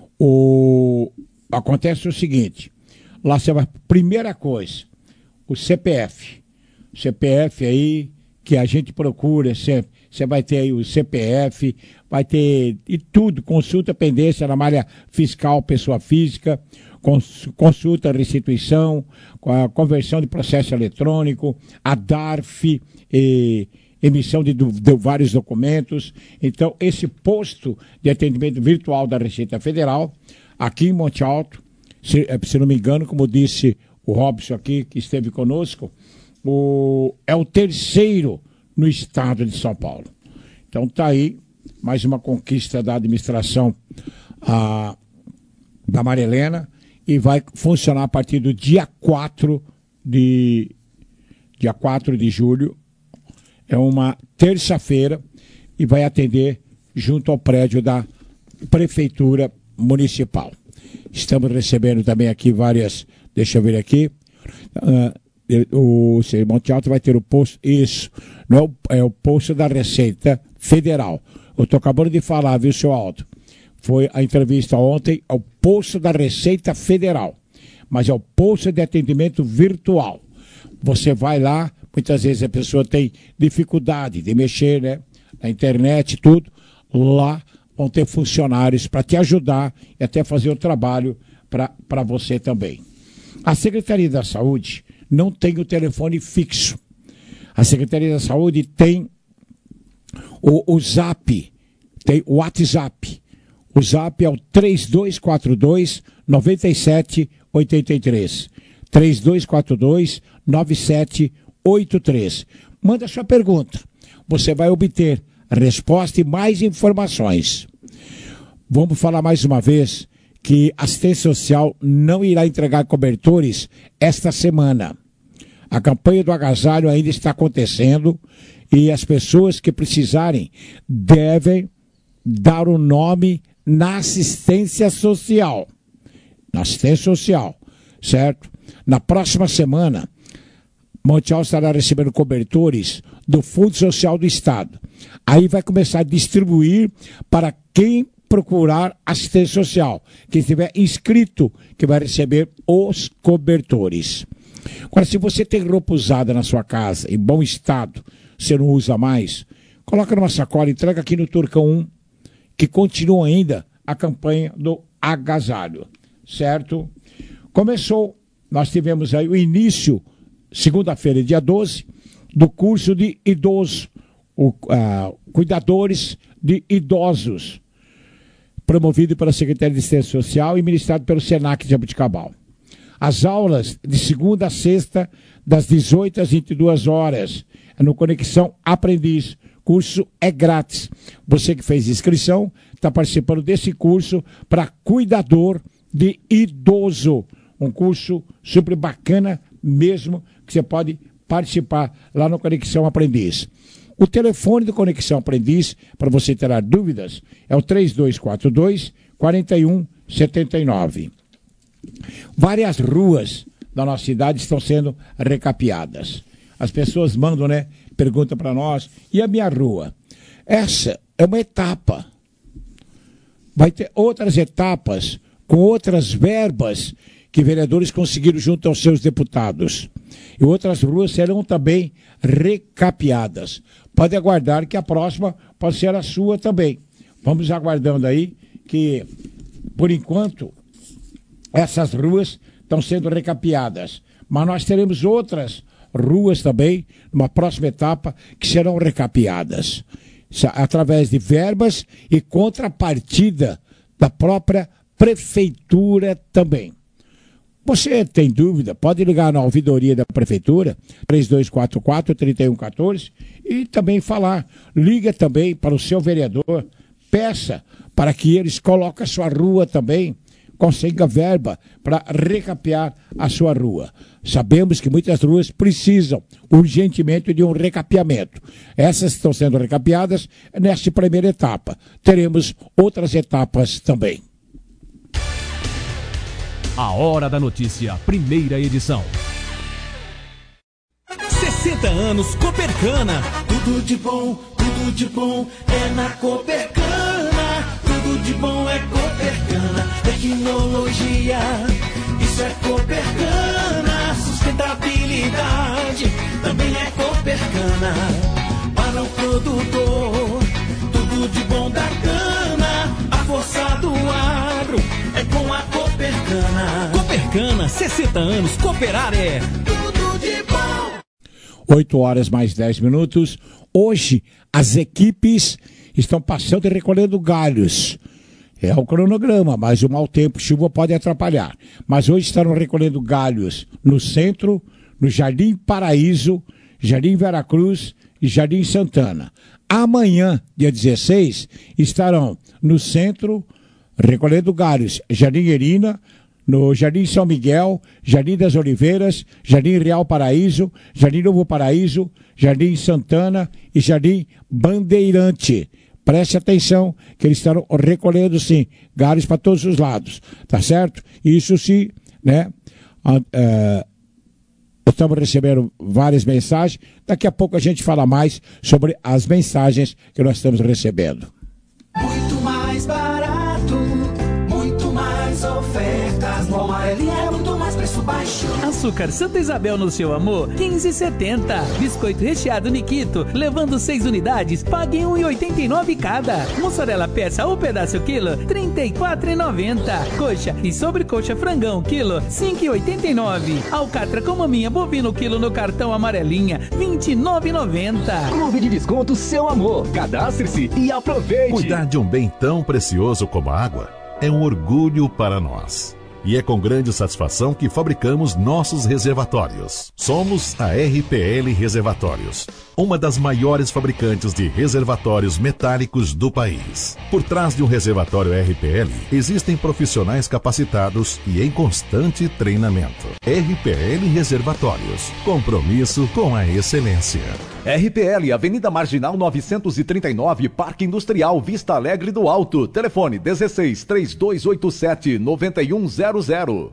O... Acontece o seguinte, lá você vai, primeira coisa, o C P F. C P F aí que a gente procura sempre. Você vai ter aí o C P F, vai ter e tudo, consulta pendência na malha fiscal, pessoa física, consulta restituição, a conversão de processo eletrônico, a D A R F, e, emissão de, de vários documentos. Então, esse posto de atendimento virtual da Receita Federal, aqui em Monte Alto, se, se não me engano, como disse o Robson aqui, que esteve conosco, o, é o terceiro no estado de São Paulo. Então está aí mais uma conquista da administração a, da Maria Helena, e vai funcionar a partir do dia quatro de, dia quatro de julho. É uma terça-feira e vai atender junto ao prédio da Prefeitura Municipal. Estamos recebendo também aqui várias, deixa eu ver aqui, uh, o Monte Alto vai ter o posto, isso, não é o, é o posto da Receita Federal. Eu estou acabando de falar, viu, seu Alto? Foi a entrevista ontem ao posto da Receita Federal, mas é o posto de atendimento virtual. Você vai lá, muitas vezes a pessoa tem dificuldade de mexer, né, na internet, tudo. Lá vão ter funcionários para te ajudar e até fazer o trabalho para você também. A Secretaria da Saúde não tem o telefone fixo. A Secretaria da Saúde tem o, o Zap, tem o WhatsApp. O Zap é o três dois quatro dois, nove sete oito três. três dois quatro dois, nove sete oito três. Manda sua pergunta. Você vai obter resposta e mais informações. Vamos falar mais uma vez que a assistência social não irá entregar cobertores esta semana. A campanha do agasalho ainda está acontecendo e as pessoas que precisarem devem dar o nome na assistência social. Na assistência social, certo? Na próxima semana, Monte Alto estará recebendo cobertores do Fundo Social do Estado. Aí vai começar a distribuir para quem procurar assistência social. Quem estiver inscrito, que vai receber os cobertores. Agora, se você tem roupa usada na sua casa, em bom estado, você não usa mais, coloca numa sacola e entrega aqui no Turcão um, que continua ainda a campanha do agasalho, certo? Começou, nós tivemos aí o início, segunda-feira, dia doze, do curso de idoso, o, uh, cuidadores de idosos, promovido pela Secretaria de Assistência Social e ministrado pelo Senac de Jabuticabal. As aulas de segunda a sexta, das dezoito às vinte e duas horas, no Conexão Aprendiz. Curso é grátis. Você que fez inscrição está participando desse curso para cuidador de idoso. Um curso super bacana mesmo, que você pode participar lá no Conexão Aprendiz. O telefone do Conexão Aprendiz, para você tirar dúvidas, é o três dois quatro dois, quatro um sete nove. Várias ruas da nossa cidade estão sendo recapeadas. As pessoas mandam, né, pergunta para nós, e a minha rua? Essa é uma etapa. Vai ter outras etapas com outras verbas que vereadores conseguiram junto aos seus deputados. E outras ruas serão também recapeadas. Pode aguardar que a próxima pode ser a sua também. Vamos aguardando aí que, por enquanto, essas ruas estão sendo recapeadas. Mas nós teremos outras ruas também, numa próxima etapa, que serão recapeadas. Através de verbas e contrapartida da própria prefeitura também. Você tem dúvida? Pode ligar na ouvidoria da Prefeitura, três dois quatro quatro, três um um quatro, e também falar. Liga também para o seu vereador, peça para que eles coloquem a sua rua também, consiga verba para recapear a sua rua. Sabemos que muitas ruas precisam urgentemente de um recapeamento. Essas estão sendo recapeadas nesta primeira etapa. Teremos outras etapas também. A Hora da Notícia, primeira edição. sessenta anos Copercana. Tudo de bom, tudo de bom é na Copercana. Tudo de bom é Copercana. Tecnologia, isso é Copercana. Sustentabilidade também é Copercana. Para o produtor, tudo de bom da cana. A força do agro é com a Copercana. Copercana, sessenta anos, cooperar é tudo de bom. oito horas mais dez minutos. Hoje, as equipes estão passando e recolhendo galhos. É o cronograma, mas o mau tempo, chuva pode atrapalhar. Mas hoje estarão recolhendo galhos no centro, no Jardim Paraíso, Jardim Veracruz e Jardim Santana. Amanhã, dia dezesseis, estarão no centro, recolhendo galhos, Jardim Erina, no Jardim São Miguel, Jardim das Oliveiras, Jardim Real Paraíso, Jardim Novo Paraíso, Jardim Santana e Jardim Bandeirante. Preste atenção que eles estão recolhendo, sim, galhos para todos os lados, tá certo? Isso sim, né? Uh, estamos recebendo várias mensagens. Daqui a pouco a gente fala mais sobre as mensagens que nós estamos recebendo. Muito mais barato, muito mais ofertas. No Amarelinha é muito mais preço baixo. Açúcar Santa Isabel no seu amor, quinze e setenta. Biscoito recheado Nikito, levando seis unidades, pague um e oitenta e nove cada. Mussarela peça ou pedaço quilo, trinta e quatro e noventa. Coxa e sobrecoxa frangão quilo, cinco e oitenta e nove. Alcatra com maminha bovino quilo no cartão Amarelinha, vinte e nove e noventa. Clube de Desconto Seu Amor. Cadastre-se e aproveite. Cuidar de um bem tão precioso como a água é um orgulho para nós. E é com grande satisfação que fabricamos nossos reservatórios. Somos a R P L Reservatórios, uma das maiores fabricantes de reservatórios metálicos do país. Por trás de um reservatório R P L, existem profissionais capacitados e em constante treinamento. R P L Reservatórios, compromisso com a excelência. R P L, Avenida Marginal novecentos e trinta e nove, Parque Industrial, Vista Alegre do Alto. Telefone dezesseis, três dois oito sete, nove um zero zero.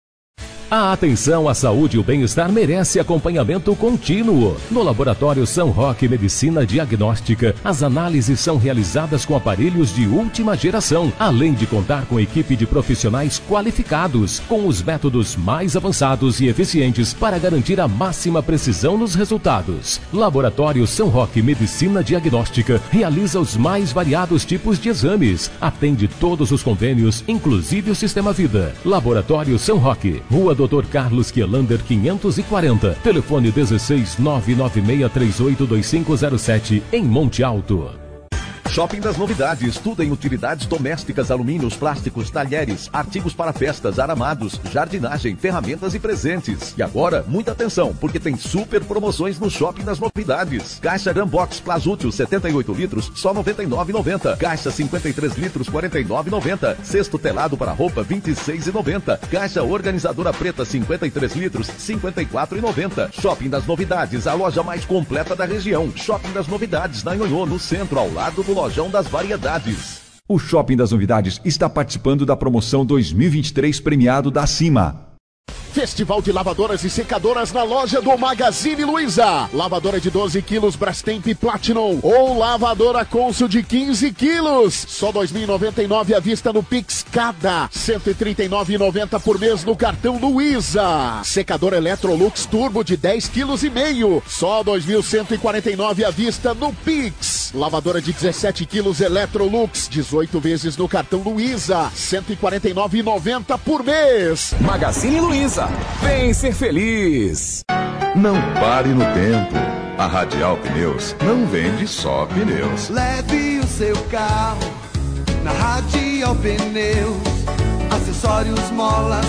A atenção à saúde e o bem-estar merece acompanhamento contínuo. No Laboratório São Roque Medicina Diagnóstica, as análises são realizadas com aparelhos de última geração, além de contar com equipe de profissionais qualificados, com os métodos mais avançados e eficientes para garantir a máxima precisão nos resultados. Laboratório São Roque Medicina Diagnóstica realiza os mais variados tipos de exames, atende todos os convênios, inclusive o Sistema Vida. Laboratório São Roque, Rua doutor Carlos Quielander quinhentos e quarenta, telefone dezesseis, nove nove seis três oito dois cinco zero sete, em Monte Alto. Shopping das Novidades, tudo em utilidades domésticas, alumínios, plásticos, talheres, artigos para festas, aramados, jardinagem, ferramentas e presentes. E agora, muita atenção, porque tem super promoções no Shopping das Novidades. Caixa Rambox Plasútil setenta e oito litros, só noventa e nove reais e noventa centavos. Caixa cinquenta e três litros, quarenta e nove reais e noventa centavos. Cesto telado para roupa, vinte e seis reais e noventa centavos. Caixa organizadora preta, cinquenta e três litros, cinquenta e quatro reais e noventa centavos. Shopping das Novidades, a loja mais completa da região. Shopping das Novidades, na Nhonhô, no centro, ao lado do Lojão das Variedades. O Shopping das Novidades está participando da promoção dois mil e vinte e três premiado da Cima. Festival de lavadoras e secadoras na loja do Magazine Luiza. Lavadora de doze quilos Brastemp Platinum ou lavadora Consul de quinze quilos. Só dois mil e noventa e nove à vista no Pix cada. cento e trinta e nove reais e noventa centavos por mês no cartão Luiza. Secadora Electrolux Turbo de dez quilos e meio. Só dois mil cento e quarenta e nove à vista no Pix. Lavadora de dezessete quilos Electrolux, dezoito vezes no cartão Luiza. cento e quarenta e nove reais e noventa centavos por mês. Magazine Luiza. Vem ser feliz! Não pare no tempo. A Radial Pneus não vende só pneus. Leve o seu carro na Radial Pneus. Acessórios, molas, suspensão.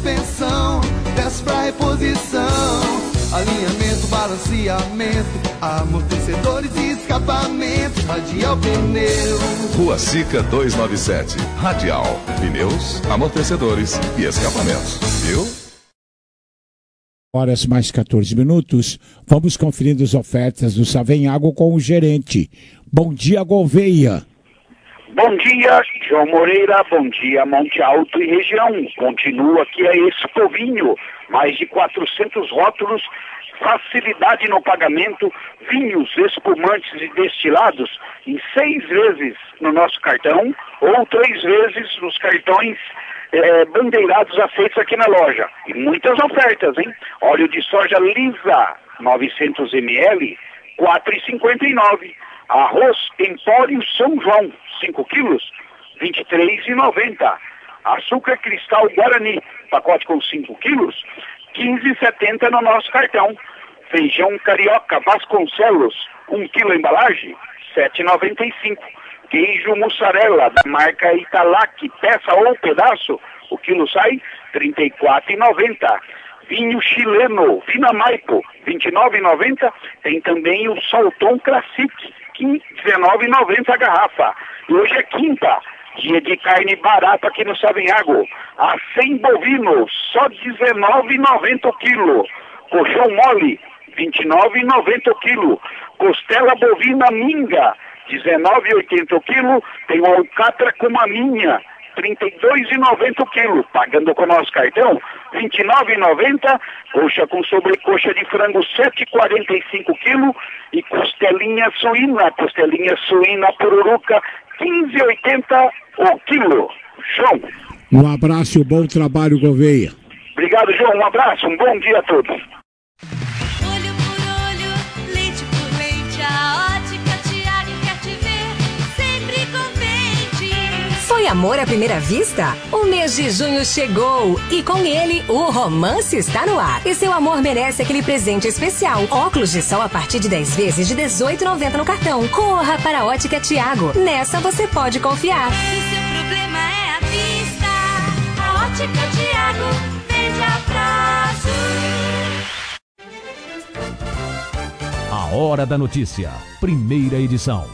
suspensão, peço pra reposição. Alinhamento, balanceamento, amortecedores e escapamento, Radial Pneus. Rua Sica duzentos e noventa e sete. Radial. Pneus, amortecedores e escapamentos. Viu? Horas mais quatorze minutos. Vamos conferindo as ofertas do Savenhago com o gerente. Bom dia, Gouveia. Bom dia, João Moreira. Bom dia, Monte Alto e região. Continua aqui a Expo Vinho. Mais de quatrocentos rótulos, facilidade no pagamento, vinhos, espumantes e destilados em seis vezes no nosso cartão ou três vezes nos cartões é, bandeirados aceitos aqui na loja. E muitas ofertas, hein? Óleo de soja lisa, novecentos mililitros, quatro reais e cinquenta e nove centavos. Arroz Empório São João, cinco quilos, vinte e três reais e noventa centavos. Açúcar cristal Guarani, pacote com cinco quilos, quinze reais e setenta centavos no nosso cartão. Feijão carioca Vasconcelos, um quilo embalagem, sete reais e noventa e cinco centavos. Queijo mussarela da marca Italac, peça ou pedaço, o quilo sai trinta e quatro reais e noventa centavos. Vinho chileno, Vinamaipo, vinte e nove reais e noventa centavos. Tem também o Salton Classic, dezenove reais e noventa centavos a garrafa. E hoje é quinta, dia de carne barata aqui no Savenhago. A cem bovino, só dezenove reais e noventa centavos o quilo. Colchão mole, vinte e nove reais e noventa centavos o quilo. Costela bovina minga, dezenove reais e oitenta centavos o quilo. Tem o alcatra com maminha, trinta e dois reais e noventa centavos o quilo. Pagando com o nosso cartão, vinte e nove reais e noventa centavos. Coxa com sobrecoxa de frango, sete reais e quarenta e cinco centavos o quilo. E costelinha suína, costelinha suína pururuca, quinze reais e oitenta centavos o quilo. João. Um abraço e um bom trabalho, Gouveia. Obrigado, João. Um abraço, um bom dia a todos. Olho por olho, leite por leite, a Ótica Tiago quer te ver sempre contente. Foi amor à primeira vista? O mês de junho chegou e com ele o romance está no ar. E seu amor merece aquele presente especial. Óculos de sol a partir de dez vezes de dezoito reais e noventa centavos no cartão. Corra para a Ótica Tiago. Nessa você pode confiar. Se seu problema é a vista, a Ótica Tiago vende a prazo. A Hora da Notícia, primeira edição.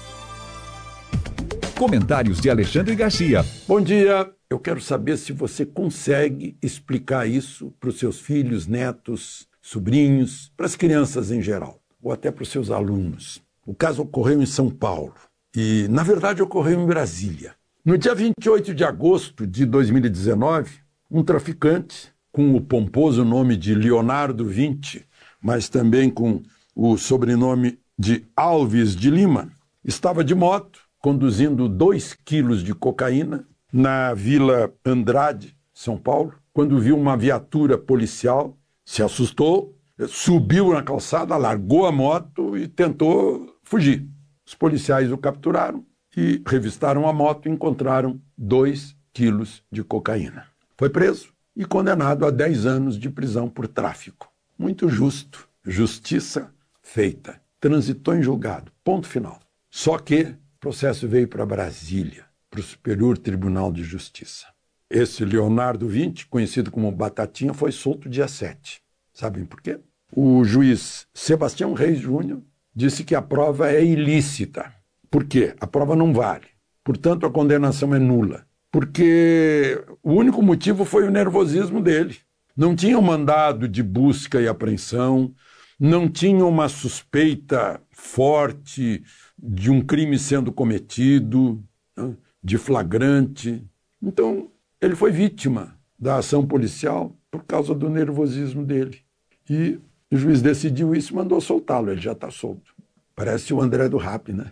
Comentários de Alexandre Garcia. Bom dia. Eu quero saber se você consegue explicar isso para os seus filhos, netos, sobrinhos, para as crianças em geral, ou até para os seus alunos. O caso ocorreu em São Paulo e, na verdade, ocorreu em Brasília. No dia vinte e oito de agosto de dois mil e dezenove, um traficante com o pomposo nome de Leonardo vinte, mas também com o sobrenome de Alves de Lima, estava de moto conduzindo dois quilos de cocaína na Vila Andrade, São Paulo, quando viu uma viatura policial, se assustou, subiu na calçada, largou a moto e tentou fugir. Os policiais o capturaram e revistaram a moto e encontraram dois quilos de cocaína. Foi preso e condenado a dez anos de prisão por tráfico. Muito justo. Justiça feita. Transitou em julgado. Ponto final. Só que o processo veio para Brasília, para o Superior Tribunal de Justiça. Esse Leonardo vinte, conhecido como Batatinha, foi solto dia sete. Sabem por quê? O juiz Sebastião Reis Júnior disse que a prova é ilícita. Por quê? A prova não vale. Portanto, a condenação é nula. Porque o único motivo foi o nervosismo dele. Não tinha um mandado de busca e apreensão, não tinha uma suspeita forte de um crime sendo cometido, de flagrante. Então, ele foi vítima da ação policial por causa do nervosismo dele. E o juiz decidiu isso e mandou soltá-lo. Ele já está solto. Parece o André do Rap, né?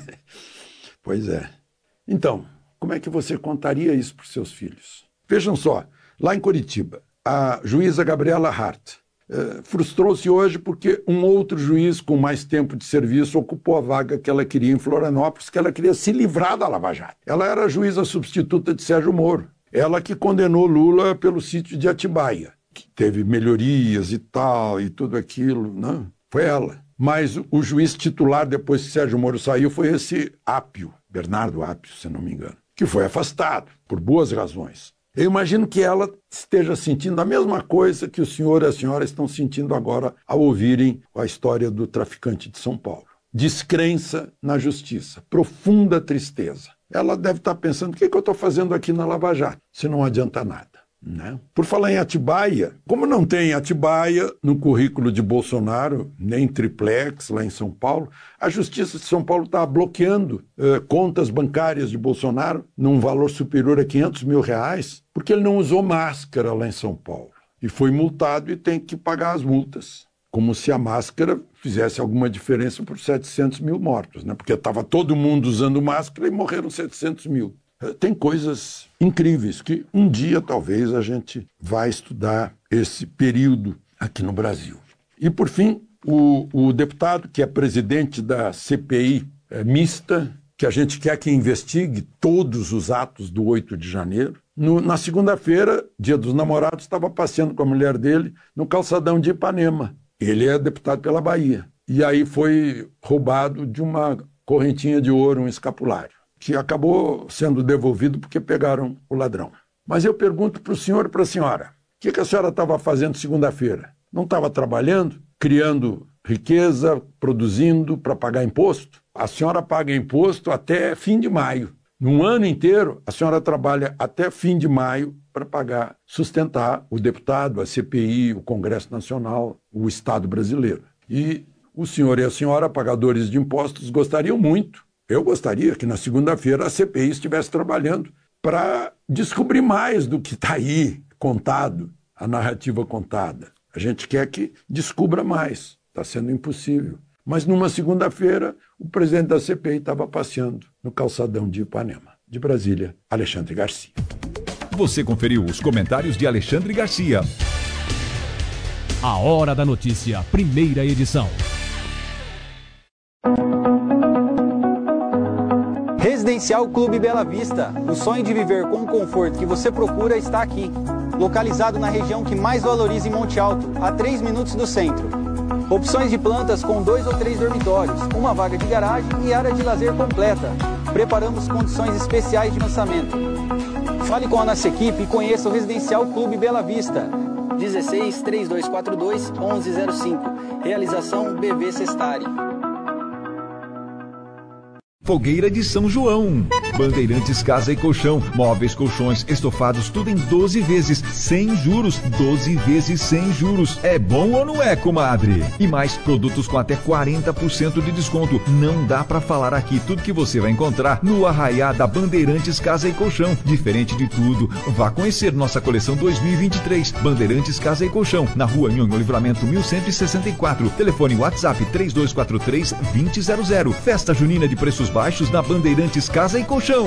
Pois é. Então, como é que você contaria isso para os seus filhos? Vejam só, lá em Curitiba, a juíza Gabriela Hart eh, frustrou-se hoje porque um outro juiz com mais tempo de serviço ocupou a vaga que ela queria em Florianópolis, que ela queria se livrar da Lava Jato. Ela era a juíza substituta de Sérgio Moro. Ela que condenou Lula pelo sítio de Atibaia, que teve melhorias e tal, e tudo aquilo, não? Foi ela. Mas o juiz titular, depois que Sérgio Moro saiu, foi esse Apio, Bernardo Apio, se não me engano, que foi afastado, por boas razões. Eu imagino que ela esteja sentindo a mesma coisa que o senhor e a senhora estão sentindo agora ao ouvirem a história do traficante de São Paulo. Descrença na justiça, profunda tristeza. Ela deve estar pensando, o que, que eu estou fazendo aqui na Lava Jato, se não adianta nada. Né? Por falar em Atibaia, como não tem Atibaia no currículo de Bolsonaro, nem triplex lá em São Paulo, a Justiça de São Paulo está bloqueando eh, contas bancárias de Bolsonaro num valor superior a quinhentos mil reais, porque ele não usou máscara lá em São Paulo. E foi multado e tem que pagar as multas. Como se a máscara fizesse alguma diferença por setecentos mil mortos, né? Porque estava todo mundo usando máscara e morreram setecentos mil. Tem coisas incríveis que um dia talvez a gente vai estudar esse período aqui no Brasil. E por fim, o, o deputado que é presidente da C P I é, mista, que a gente quer que investigue todos os atos do oito de janeiro, no, na segunda-feira, dia dos namorados, estava passeando com a mulher dele no calçadão de Ipanema. Ele é deputado pela Bahia. E aí foi roubado de uma correntinha de ouro, um escapulário, que acabou sendo devolvido porque pegaram o ladrão. Mas eu pergunto para o senhor e para a senhora, o que, que a senhora estava fazendo segunda-feira? Não estava trabalhando, criando riqueza, produzindo para pagar imposto? A senhora paga imposto até fim de maio. Num ano inteiro, a senhora trabalha até fim de maio para pagar, sustentar o deputado, a C P I, o Congresso Nacional, o Estado brasileiro. E o senhor e a senhora, pagadores de impostos, gostariam muito, eu gostaria que na segunda-feira a C P I estivesse trabalhando para descobrir mais do que está aí contado, a narrativa contada. A gente quer que descubra mais, está sendo impossível. Mas numa segunda-feira, o presidente da C P I estava passeando no calçadão de Ipanema. De Brasília, Alexandre Garcia. Você conferiu os comentários de Alexandre Garcia. A Hora da Notícia, primeira edição. Residencial Clube Bela Vista. O sonho de viver com o conforto que você procura está aqui. Localizado na região que mais valoriza em Monte Alto, a três minutos do centro. Opções de plantas com dois ou três dormitórios, uma vaga de garagem e área de lazer completa. Preparamos condições especiais de lançamento. Fale com a nossa equipe e conheça o Residencial Clube Bela Vista. dezesseis, trinta e dois quarenta e dois, onze zero cinco. Realização B V Sestari. Fogueira de São João. Bandeirantes Casa e Colchão. Móveis, colchões, estofados, tudo em doze vezes, sem juros. doze vezes sem juros. É bom ou não é, comadre? E mais, produtos com até quarenta por cento de desconto. Não dá pra falar aqui tudo que você vai encontrar no Arraiá da Bandeirantes Casa e Colchão. Diferente de tudo. Vá conhecer nossa coleção dois mil e vinte e três. Bandeirantes Casa e Colchão. Na rua Nhonho Livramento mil cento e sessenta e quatro. Telefone WhatsApp três dois quatro três, dois zero zero zero. Festa junina de preços baixos na Bandeirantes Casa e Colchão.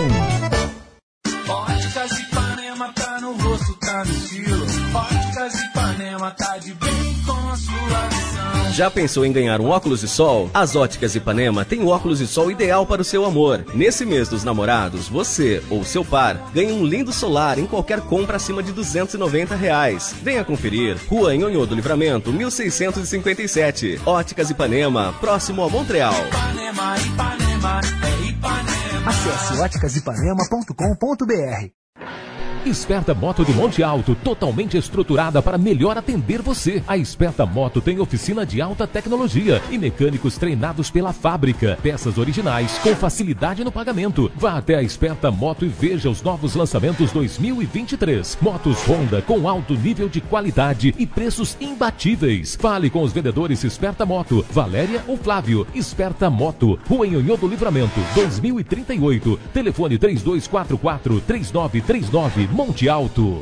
Óticas Ipanema tá no rosto, tá no estilo. Óticas Ipanema tá de bem com a sua visão. Já pensou em ganhar um óculos de sol? As Óticas Ipanema tem o óculos de sol ideal para o seu amor. Nesse mês dos namorados, você ou seu par ganha um lindo solar em qualquer compra acima de duzentos e noventa reais. Venha conferir. Rua Nhonhô do Livramento, mil seiscentos e cinquenta e sete. Óticas Ipanema, próximo a Montreal. Ipanema, Ipanema, é Ipanema. Acesse óticas ipanema ponto com ponto b r. Esperta Moto de Monte Alto, totalmente estruturada para melhor atender você. A Esperta Moto tem oficina de alta tecnologia e mecânicos treinados pela fábrica. Peças originais com facilidade no pagamento. Vá até a Esperta Moto e veja os novos lançamentos dois mil e vinte e três. Motos Honda com alto nível de qualidade e preços imbatíveis. Fale com os vendedores Esperta Moto, Valéria ou Flávio. Esperta Moto, Rua Nhonhô do Livramento, dois mil e trinta e oito. Telefone três dois quatro quatro, três nove três nove. Monte Alto.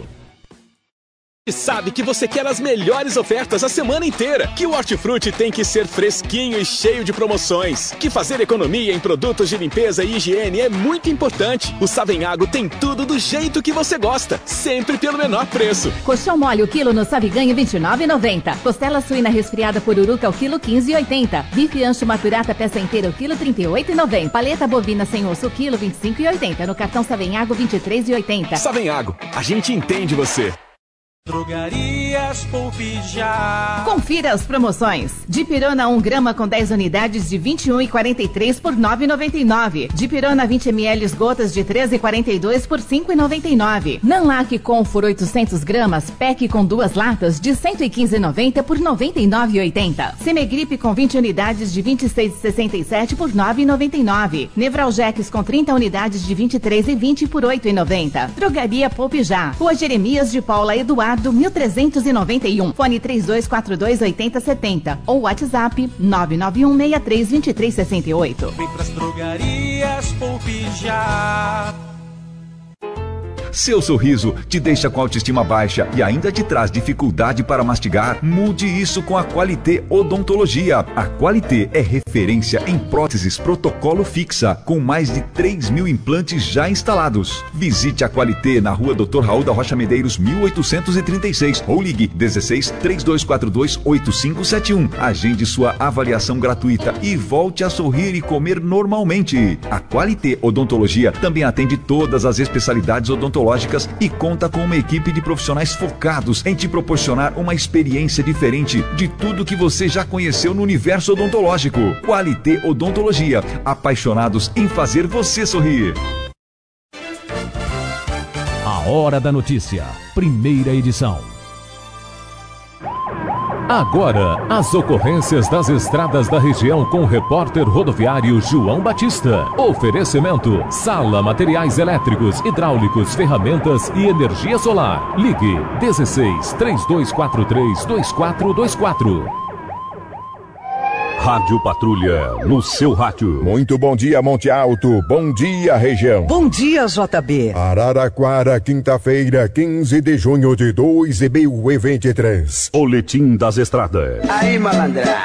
E sabe que você quer as melhores ofertas a semana inteira. Que o Hortifruti tem que ser fresquinho e cheio de promoções. Que fazer economia em produtos de limpeza e higiene é muito importante. O Savenhago tem tudo do jeito que você gosta, sempre pelo menor preço. Colchão mole o quilo no Saviganho vinte e nove reais e noventa centavos. Costela suína resfriada pururuca o quilo quinze reais e oitenta centavos. Bife ancho maturata peça inteira o quilo trinta e oito reais e noventa centavos. Paleta bovina sem osso o quilo vinte e cinco reais e oitenta centavos. No cartão Savenhago vinte e três reais e oitenta centavos. Savenhago, a gente entende você. Drogarias Poupe Já. Confira as promoções. Dipirona um grama com dez unidades de vinte e um reais e quarenta e três por nove reais e noventa e nove centavos. Dipirona vinte mililitros gotas de treze reais e quarenta e dois por cinco reais e noventa e nove centavos. Nanlac Comfort oitocentos gramas, pack com duas latas de cento e quinze reais e noventa centavos por noventa e nove reais e oitenta centavos. Semegripe com vinte unidades de vinte e seis reais e sessenta e sete centavos por nove reais e noventa e nove centavos. Nevralgex com trinta unidades de vinte e três reais e vinte centavos por oito reais e noventa centavos. Drogaria Poupe Já. Rua Jeremias de Paula Eduardo mil trezentos e noventa e um, fone três dois quatro dois oito zero sete zero ou WhatsApp nove nove um seis três dois três seis oito. Vem pras drogarias Poupe Já. Seu sorriso te deixa com autoestima baixa e ainda te traz dificuldade para mastigar? Mude isso com a Qualité Odontologia. A Qualité é referência em próteses protocolo fixa, com mais de três mil implantes já instalados. Visite a Qualité na rua doutor Raul da Rocha Medeiros, mil oitocentos e trinta e seis ou ligue dezesseis, três dois quatro dois, oito cinco sete um. Agende sua avaliação gratuita e volte a sorrir e comer normalmente. A Qualité Odontologia também atende todas as especialidades odontológicas e conta com uma equipe de profissionais focados em te proporcionar uma experiência diferente de tudo que você já conheceu no universo odontológico. Qualité Odontologia, apaixonados em fazer você sorrir. A Hora da Notícia, primeira edição. Agora, as ocorrências das estradas da região com o repórter rodoviário João Batista. Oferecimento: Sala Materiais Elétricos, Hidráulicos, Ferramentas e Energia Solar. Ligue dezesseis, três dois quatro três, dois quatro dois quatro. Rádio Patrulha, no seu rádio. Muito bom dia, Monte Alto. Bom dia, região. Bom dia, J B. Araraquara, quinta-feira, quinze de junho de dois mil e vinte e três. Boletim das estradas. Aí, malandra.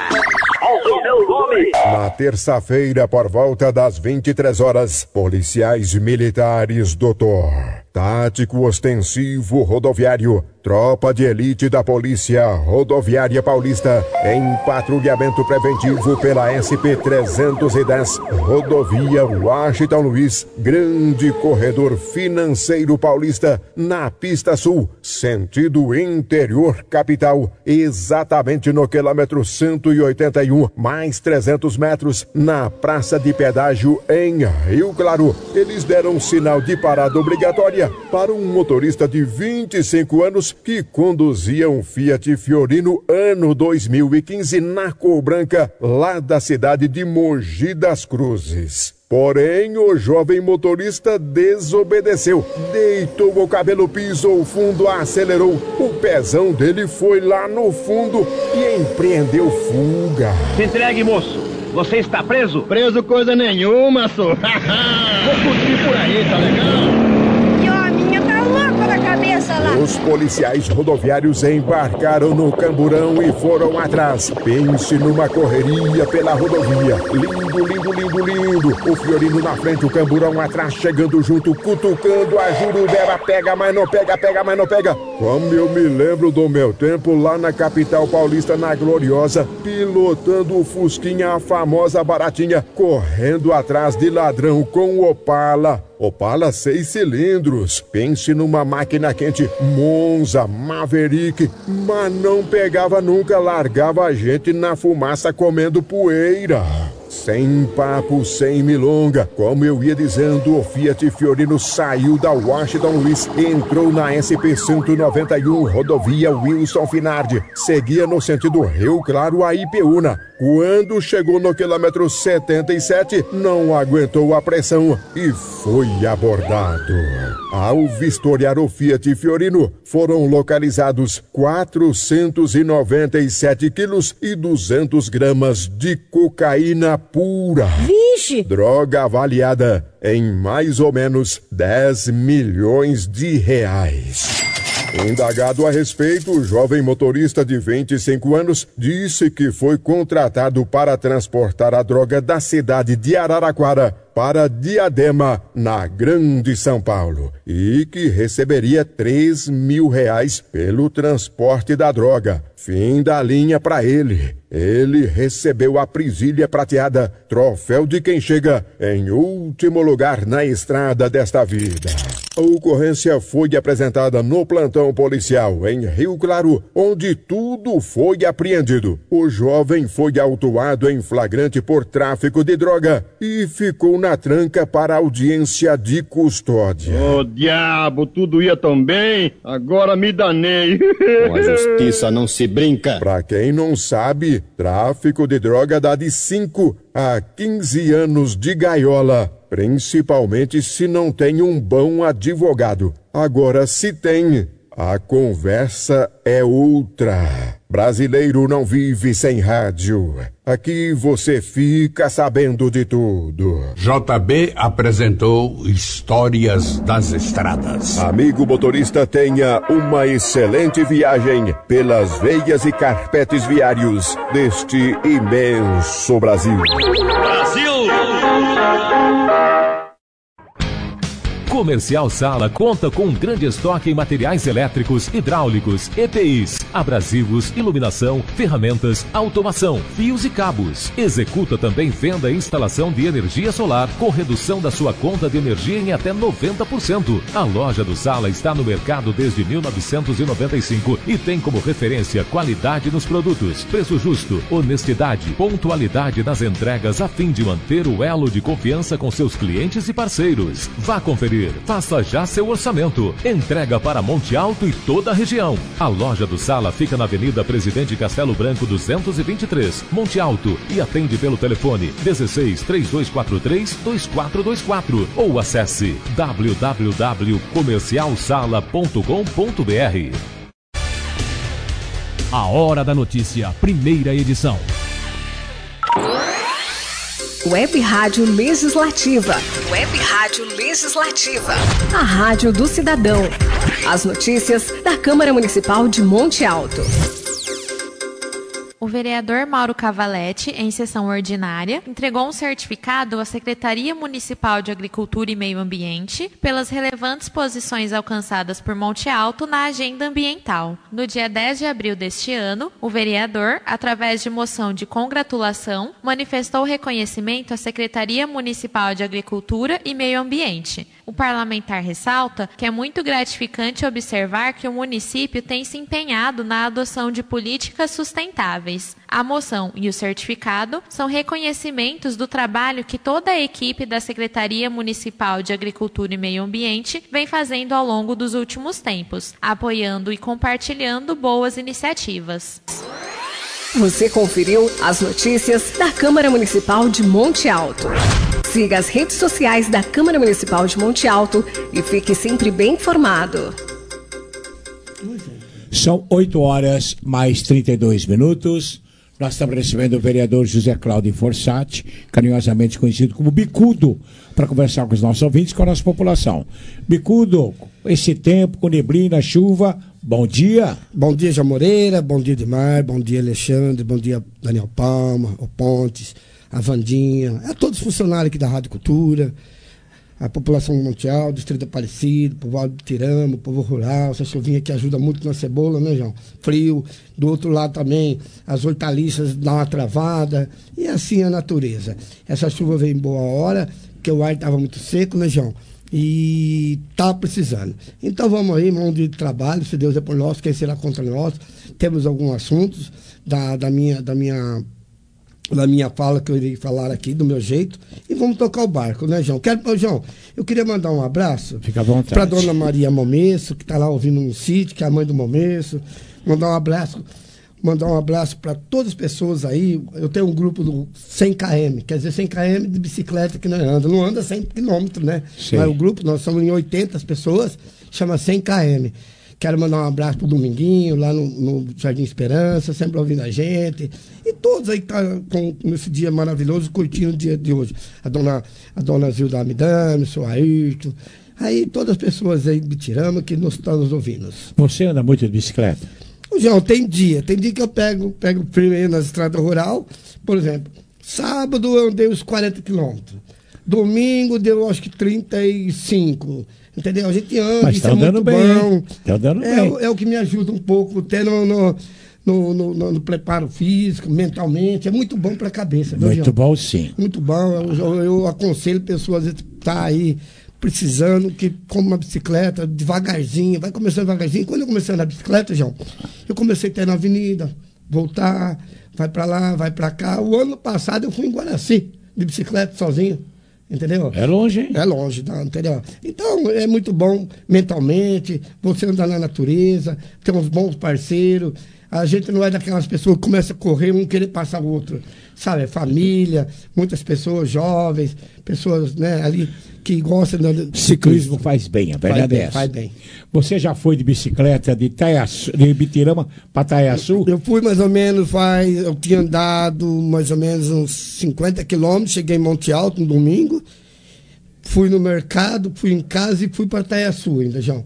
Na terça-feira, por volta das vinte e três horas, policiais militares, doutor Tático Ostensivo Rodoviário, tropa de elite da Polícia Rodoviária Paulista, em patrulhamento preventivo pela S P trezentos e dez, rodovia Washington Luiz, grande corredor financeiro paulista, na pista sul, sentido interior capital, exatamente no quilômetro cento e oitenta e um, mais trezentos metros, na praça de pedágio em Rio Claro. Eles deram sinal de parada obrigatória para um motorista de vinte e cinco anos que conduzia um Fiat Fiorino ano dois mil e quinze na cor branca, lá da cidade de Mogi das Cruzes. Porém, o jovem motorista desobedeceu, deitou o cabelo, pisou fundo, acelerou. O pezão dele foi lá no fundo e empreendeu fuga. Se entregue, moço. Você está preso? Preso coisa nenhuma, só. Vou curtir por aí, tá legal? Os policiais rodoviários embarcaram no camburão e foram atrás. Pense numa correria pela rodovia. Lindo, lindo, lindo, lindo. O Fiorino na frente, o camburão atrás, chegando junto, cutucando a Jurubeba. Pega, mas não pega, pega, mas não pega. Como eu me lembro do meu tempo lá na capital paulista, na Gloriosa, pilotando o Fusquinha, a famosa baratinha, correndo atrás de ladrão com Opala. Opala seis cilindros. Pense numa máquina quente, Monza, Maverick, mas não pegava nunca, largava a gente na fumaça comendo poeira. Sem papo, sem milonga, como eu ia dizendo, o Fiat Fiorino saiu da Washington Luiz, entrou na S P cento e noventa e um, rodovia Wilson Finardi, seguia no sentido Rio Claro a Ipeúna. Quando chegou no quilômetro setenta e sete, não aguentou a pressão e foi abordado. Ao vistoriar o Fiat Fiorino, foram localizados quatrocentos e noventa e sete quilos e duzentos gramas de cocaína pura. Vixe! Droga avaliada em mais ou menos dez milhões de reais. Indagado a respeito, o jovem motorista de vinte e cinco anos disse que foi contratado para transportar a droga da cidade de Araraquara para Diadema, na Grande São Paulo, e que receberia três mil reais pelo transporte da droga. Fim da linha para ele. Ele recebeu a presilha prateada, troféu de quem chega em último lugar na estrada desta vida. A ocorrência foi apresentada no plantão policial em Rio Claro, onde tudo foi apreendido. O jovem foi autuado em flagrante por tráfico de droga e ficou na tranca para audiência de custódia. Ô, diabo, tudo ia tão bem, agora me danei. Com a justiça não se brinca. Pra quem não sabe, tráfico de droga dá de cinco a quinze anos de gaiola, principalmente se não tem um bom advogado. Agora, se tem, a conversa é outra. Brasileiro não vive sem rádio. Aqui você fica sabendo de tudo. J B apresentou Histórias das Estradas. Amigo motorista, tenha uma excelente viagem pelas veias e carpetes viários deste imenso Brasil. Brasil! Comercial Sala conta com um grande estoque em materiais elétricos, hidráulicos, E P Is, abrasivos, iluminação, ferramentas, automação, fios e cabos. Executa também venda e instalação de energia solar com redução da sua conta de energia em até noventa por cento. A loja do Sala está no mercado desde mil novecentos e noventa e cinco e tem como referência qualidade nos produtos, preço justo, honestidade, pontualidade nas entregas a fim de manter o elo de confiança com seus clientes e parceiros. Vá conferir. Faça já seu orçamento. Entrega para Monte Alto e toda a região. A loja do Sala fica na Avenida Presidente Castelo Branco duzentos e vinte e três, Monte Alto, e atende pelo telefone dezesseis, três dois quatro três, dois quatro dois quatro ou acesse w w w ponto comercial sala ponto com ponto b r. A Hora da Notícia, primeira edição. Web Rádio Legislativa. Web Rádio Legislativa. A Rádio do Cidadão. As notícias da Câmara Municipal de Monte Alto. O vereador Mauro Cavalletti, em sessão ordinária, entregou um certificado à Secretaria Municipal de Agricultura e Meio Ambiente pelas relevantes posições alcançadas por Monte Alto na agenda ambiental. No dia dez de abril deste ano, o vereador, através de moção de congratulação, manifestou reconhecimento à Secretaria Municipal de Agricultura e Meio Ambiente. O parlamentar ressalta que é muito gratificante observar que o município tem se empenhado na adoção de políticas sustentáveis. A moção e o certificado são reconhecimentos do trabalho que toda a equipe da Secretaria Municipal de Agricultura e Meio Ambiente vem fazendo ao longo dos últimos tempos, apoiando e compartilhando boas iniciativas. Você conferiu as notícias da Câmara Municipal de Monte Alto. Siga as redes sociais da Câmara Municipal de Monte Alto e fique sempre bem informado. São oito horas mais trinta e dois minutos. Nós estamos recebendo o vereador José Cláudio Fossati, carinhosamente conhecido como Bicudo, para conversar com os nossos ouvintes, com a nossa população. Bicudo, esse tempo com neblina, chuva, bom dia. Bom dia, João Moreira, bom dia, Edmar, bom dia, Alexandre, bom dia, Daniel Palma, o Pontes, a Vandinha, a todos os funcionários aqui da Rádio Cultura, a população de Monte Alto, Distrito Aparecido, povo Alto de Tirama, povo rural, essa chuvinha que ajuda muito na cebola, né, João? Frio. Do outro lado também, as hortaliças dão uma travada, e assim a natureza. Essa chuva veio em boa hora, porque o ar estava muito seco, né, João? E tá precisando. Então vamos aí, mão de trabalho, se Deus é por nós, quem será contra nós. Temos alguns assuntos da, da minha... Da minha da minha fala que eu irei falar aqui, do meu jeito, e vamos tocar o barco, né, João? Quero, ô, João, eu queria mandar um abraço Fica à vontade. para dona Maria Momesso, que está lá ouvindo no sítio, que é a mãe do Momesso, mandar um abraço, mandar um abraço para todas as pessoas aí. Eu tenho um grupo do cem quilômetros, quer dizer, cem quilômetros de bicicleta que não anda, não anda cem quilômetros, né? Sim. Mas o grupo, nós somos em oitenta pessoas, chama cem quilômetros. Quero mandar um abraço pro Dominguinho, lá no, no Jardim Esperança, sempre ouvindo a gente. E todos aí que estão tá nesse dia maravilhoso, curtindo o dia de hoje. A dona, a dona Zilda Amidame, o seu Ayrton. Aí todas as pessoas aí de Bitirama que nos estão nos ouvindo. Você anda muito de bicicleta? Ô, João, tem dia. Tem dia que eu pego, pego primeiro na estrada rural. Por exemplo, sábado eu andei uns quarenta quilômetros. Domingo deu acho que trinta e cinco. Entendeu? A gente anda, Mas isso tá é muito bem, bom. Tá andando é, bem. É o que me ajuda um pouco, até no, no, no, no, no, no preparo físico, mentalmente. É muito bom para a cabeça. Viu, Muito João? bom, sim. Muito bom. Eu, eu, eu aconselho pessoas a estar aí precisando, que compra uma bicicleta devagarzinho, vai começando devagarzinho. Quando eu comecei a andar de bicicleta, João, eu comecei a ter na avenida, voltar, vai para lá, vai para cá. O ano passado eu fui em Guaraci, de bicicleta sozinho, entendeu? É longe, hein? É longe, tá, entendeu? Então, é muito bom mentalmente, você andar na natureza, ter uns bons parceiros. A gente não é daquelas pessoas que começam a correr, um querer passar o outro, sabe? É família, muitas pessoas jovens, pessoas, né, ali que gostam de ciclismo. Faz bem, a verdade faz bem, é essa. faz bem. Você já foi de bicicleta de, Itaiaçu, de Bitirama para Itaiaçu? Eu fui mais ou menos, faz, eu tinha andado mais ou menos uns cinquenta quilômetros, cheguei em Monte Alto no domingo, fui no mercado, fui em casa e fui para Itaiaçu ainda, João.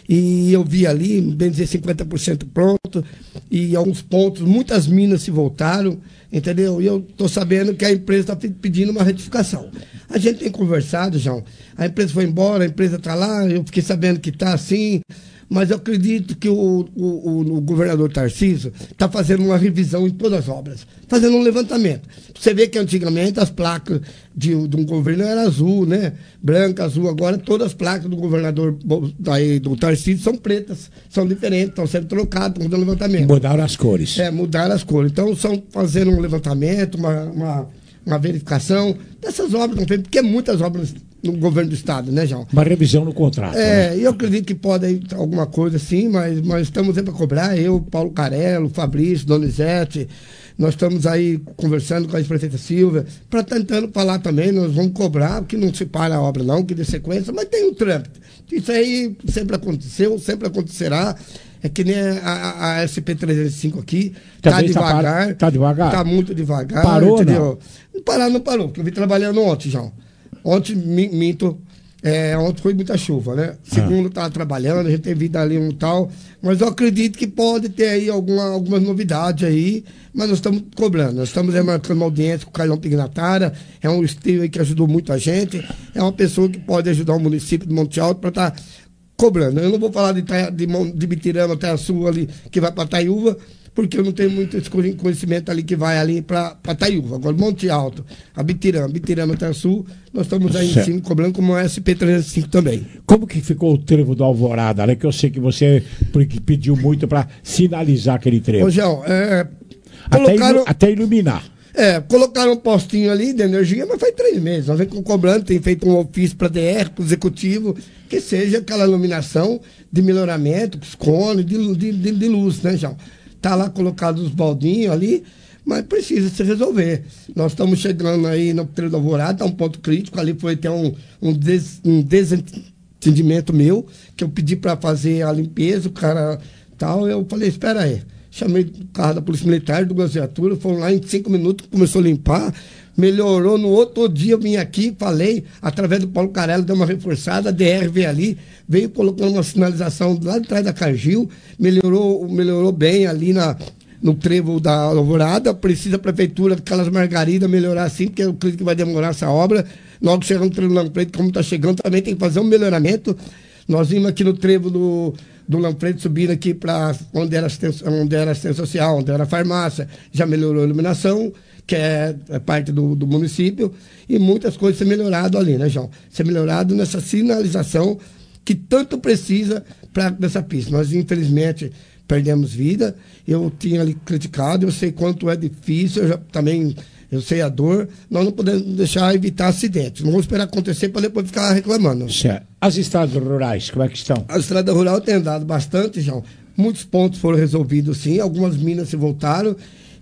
E eu vi ali, bem dizer, cinquenta por cento pronto, e alguns pontos, muitas minas se voltaram, entendeu? E eu estou sabendo que a empresa está pedindo uma retificação. A gente tem conversado, João, a empresa foi embora, a empresa está lá, eu fiquei sabendo que está assim, mas eu acredito que o, o, o, o governador Tarcísio está fazendo uma revisão em todas as obras, fazendo um levantamento. Você vê que antigamente as placas de, de um governo eram azul, né? Branca, azul. Agora todas as placas do governador daí, do Tarcísio são pretas, são diferentes, estão sendo trocadas, estão fazendo um levantamento. Mudaram as cores. É, mudaram as cores. Então estão fazendo um levantamento, uma, uma, uma verificação dessas obras, porque é muitas obras no governo do estado, né, João? Uma revisão no contrato. É, né? eu acredito que pode ir alguma coisa assim, mas, mas estamos aí para cobrar. Eu, Paulo Carello, Fabrício, Donizete, nós estamos aí conversando com a ex-prefeita Silvia, para tentando falar também, nós vamos cobrar, que não se para a obra não, que dê sequência, mas tem um trâmite. Isso aí sempre aconteceu, sempre acontecerá. É que nem a, a S P trezentos e cinco aqui, está devagar. Está devagar? Está muito devagar. Parou, entendeu? Não? Parar não parou, porque eu vim trabalhando ontem, João. Ontem, minto, é, ontem foi muita chuva, né? Segundo, estava ah. trabalhando, a gente tem vindo ali um tal, mas eu acredito que pode ter aí alguma, algumas novidades aí, mas nós estamos cobrando, nós estamos marcando uma audiência com o Carlão Pignatara, é um estilo aí que ajudou muito a gente, é uma pessoa que pode ajudar o município de Monte Alto para estar tá cobrando. Eu não vou falar de, de, de Bitirama até a Sul ali, que vai para Taiúva, porque eu não tenho muito esse conhecimento ali que vai ali para Taiúva. Agora, Monte Alto, a Bitirama, Bitirama até a Sul, nós estamos aí certo. Em cima cobrando como o S P trezentos e cinco também. Como que ficou o trevo do Alvorada, né? Que eu sei que você pediu muito para sinalizar aquele trevo. Ô, João, é, colocaram... até, até iluminar. É, colocaram um postinho ali de energia, mas faz três meses. Nós vemos cobrando, tem feito um ofício para D R, para o executivo, que seja aquela iluminação de melhoramento, os cones, de, de, de, de luz, né, João? Está lá colocado os baldinhos ali, mas precisa se resolver. Nós estamos chegando aí no Trevo do Alvorada, está um ponto crítico, ali foi até um, um, des, um desentendimento meu, que eu pedi para fazer a limpeza, o cara tal, eu falei, espera aí. Chamei o carro da Polícia Militar, do Viatura, foram lá em cinco minutos, começou a limpar, melhorou. No outro dia eu vim aqui, falei, através do Paulo Carello, deu uma reforçada, a D R veio ali, veio colocando uma sinalização lá de trás da Cargill, melhorou, melhorou bem ali na, no trevo da Alvorada. Precisa a Prefeitura, aquelas margaridas, melhorar assim, porque eu acredito que vai demorar essa obra. Logo chegando no trevo do Lampreto, como está chegando, também tem que fazer um melhoramento. Nós vimos aqui no trevo do... do Lampreto subindo aqui para onde era onde era assistência social, onde era a farmácia, já melhorou a iluminação, que é, é parte do, do município, e muitas coisas ser melhorado ali, né, João? Ser melhorado nessa sinalização que tanto precisa para essa pista. Nós, infelizmente, perdemos vida. Eu tinha ali criticado, eu sei quanto é difícil, eu já, também eu sei a dor. Nós não podemos deixar evitar acidentes. Não vamos esperar acontecer para depois ficar reclamando. Certo. As estradas rurais, como é que estão? A estrada rural tem andado bastante, João. Muitos pontos foram resolvidos, sim. Algumas minas se voltaram.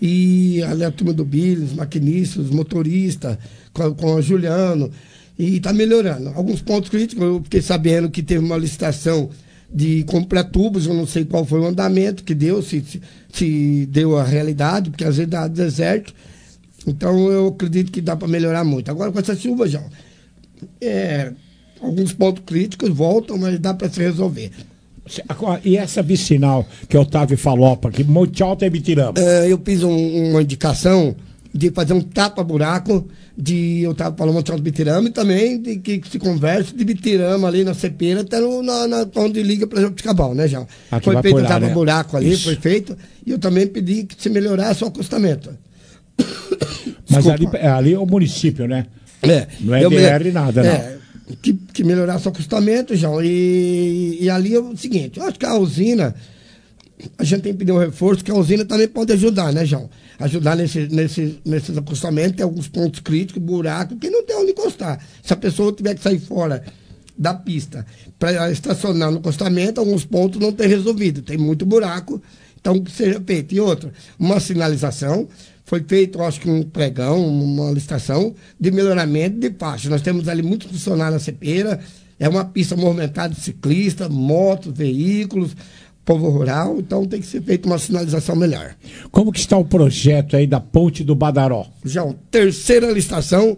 E ali a turma do Billy, os maquinistas, os motoristas, com, com o Juliano. E está melhorando. Alguns pontos críticos, eu fiquei sabendo que teve uma licitação de comprar tubos, eu não sei qual foi o andamento que deu, se, se, se deu a realidade, porque às vezes dá deserto. Então eu acredito que dá para melhorar muito. Agora com essa chuva, João, é, alguns pontos críticos voltam, mas dá para se resolver. E essa vicinal que o Otávio falou, que Monte Alto é Bitirama? É, eu fiz um, uma indicação de fazer um tapa-buraco, de eu estava falando Monte Alto Bitirama, e também de que se converse de Bitirama ali na Cepeira, até no, na, na, onde liga para o Jabuticabal, né, João? Aqui foi feito um tapa-buraco, né? Ali, isso. Foi feito, e eu também pedi que se melhorasse o acostamento. Mas ali, ali é o município, né? É. Não é D R me... nada, não. É. que, que melhorasse o acostamento, João. E, e ali é o seguinte, eu acho que a usina, a gente tem que pedir um reforço, que a usina também pode ajudar, né, João? Ajudar nesse, nesse, nesses acostamentos, tem alguns pontos críticos, buraco, que não tem onde encostar. Se a pessoa tiver que sair fora da pista para estacionar no acostamento, alguns pontos não tem resolvido, tem muito buraco, então que seja feito. E outra, uma sinalização, foi feito, acho que um pregão, uma licitação de melhoramento de faixa. Nós temos ali muitos funcionários na Cepeira, é uma pista movimentada de ciclistas, motos, veículos, povo rural, então tem que ser feita uma sinalização melhor. Como que está o projeto aí da Ponte do Badaró? Já, terceira licitação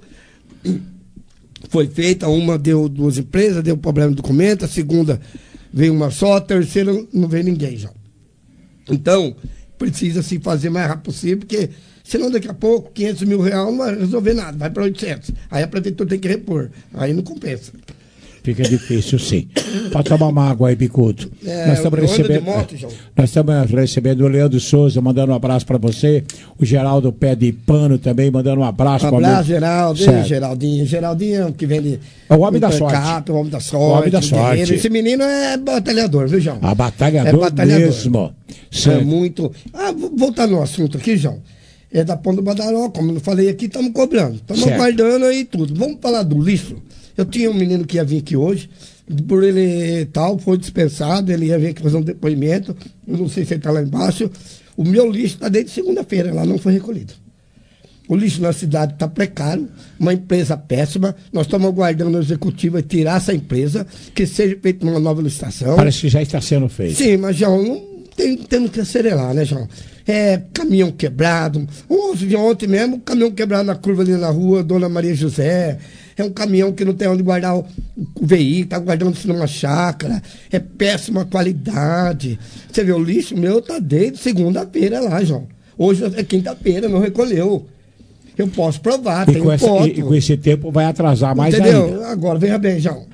foi feita, uma deu duas empresas, deu problema no documento, a segunda veio uma só, a terceira não veio ninguém já. Então, precisa se fazer o mais rápido possível, porque senão daqui a pouco quinhentos mil reais não vai resolver nada, vai para oitocentos. Aí a prefeitura tem que repor, aí não compensa. Fica difícil, sim. Para tomar uma água aí, Bicudo. É, nós estamos recebendo, moto, nós estamos recebendo o Leandro Souza, mandando um abraço para você. O Geraldo Pé de Pano também, mandando um abraço. Um abraço, Geraldo. Certo. Geraldinho. Geraldinho, que vem de... É o homem da sorte. O homem da sorte. O homem da sorte. Esse menino é batalhador, viu, João? Ah, batalhador, é batalhador mesmo. Certo. É muito... Ah, voltar no assunto aqui, João. É da Ponte do Badaró, como eu falei aqui, estamos cobrando. Estamos aguardando aí tudo. Vamos falar do lixo. Eu tinha um menino que ia vir aqui hoje, por ele tal, foi dispensado, ele ia vir aqui fazer um depoimento, eu não sei se ele está lá embaixo. O meu lixo está desde segunda-feira, lá não foi recolhido. O lixo na cidade está precário, uma empresa péssima, nós estamos aguardando o executivo tirar essa empresa, que seja feita uma nova licitação. Parece que já está sendo feito. Sim, mas João, não tem, temos que acelerar, né, João? É, caminhão quebrado, ontem, ontem mesmo, caminhão quebrado na curva ali na rua, Dona Maria José. É um caminhão que não tem onde guardar o, o veículo, está guardando-se numa chácara, é péssima qualidade. Você vê, o lixo meu está desde segunda-feira lá, João. Hoje é quinta-feira, não recolheu. Eu posso provar, e tem com um essa, foto. E, e com esse tempo vai atrasar mais Entendeu? ainda. Agora, veja bem, João.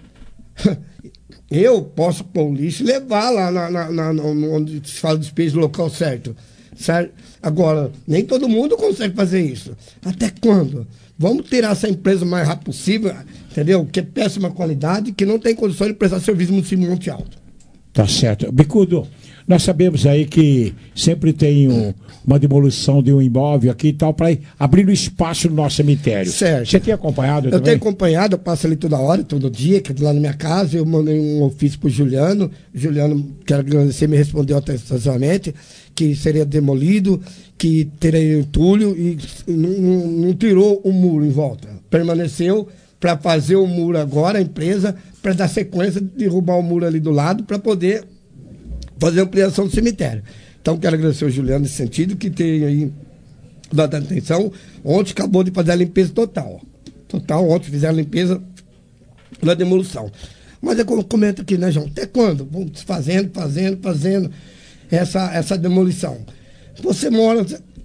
Eu posso pôr o lixo e levar lá na, na, na, na, onde se fala de despejo no local certo. certo. Agora, nem todo mundo consegue fazer isso. Até quando? Vamos tirar essa empresa o mais rápido possível, entendeu? Que é péssima qualidade, que não tem condições de prestar serviço no município de Monte Alto. Tá certo. Bicudo, nós sabemos aí que sempre tem um, uma demolição de um imóvel aqui e tal, para abrir um espaço no nosso cemitério. Certo. Você tem acompanhado eu também? Eu tenho acompanhado, eu passo ali toda hora, todo dia, que é lá na minha casa, eu mandei um ofício pro Juliano, Juliano, quero agradecer, me respondeu atenciosamente, que seria demolido, que teria entulho e não, não, não tirou o muro em volta. Permaneceu para fazer o muro agora, a empresa, para dar sequência, derrubar o muro ali do lado, para poder fazer a ampliação do cemitério. Então, quero agradecer ao Juliano nesse sentido, que tem aí dado atenção. Ontem acabou de fazer a limpeza total. Total, ontem fizeram a limpeza na demolição. Mas eu comento aqui, né, João? Até quando? Vamos fazendo, fazendo, fazendo essa, essa demolição. Você mora...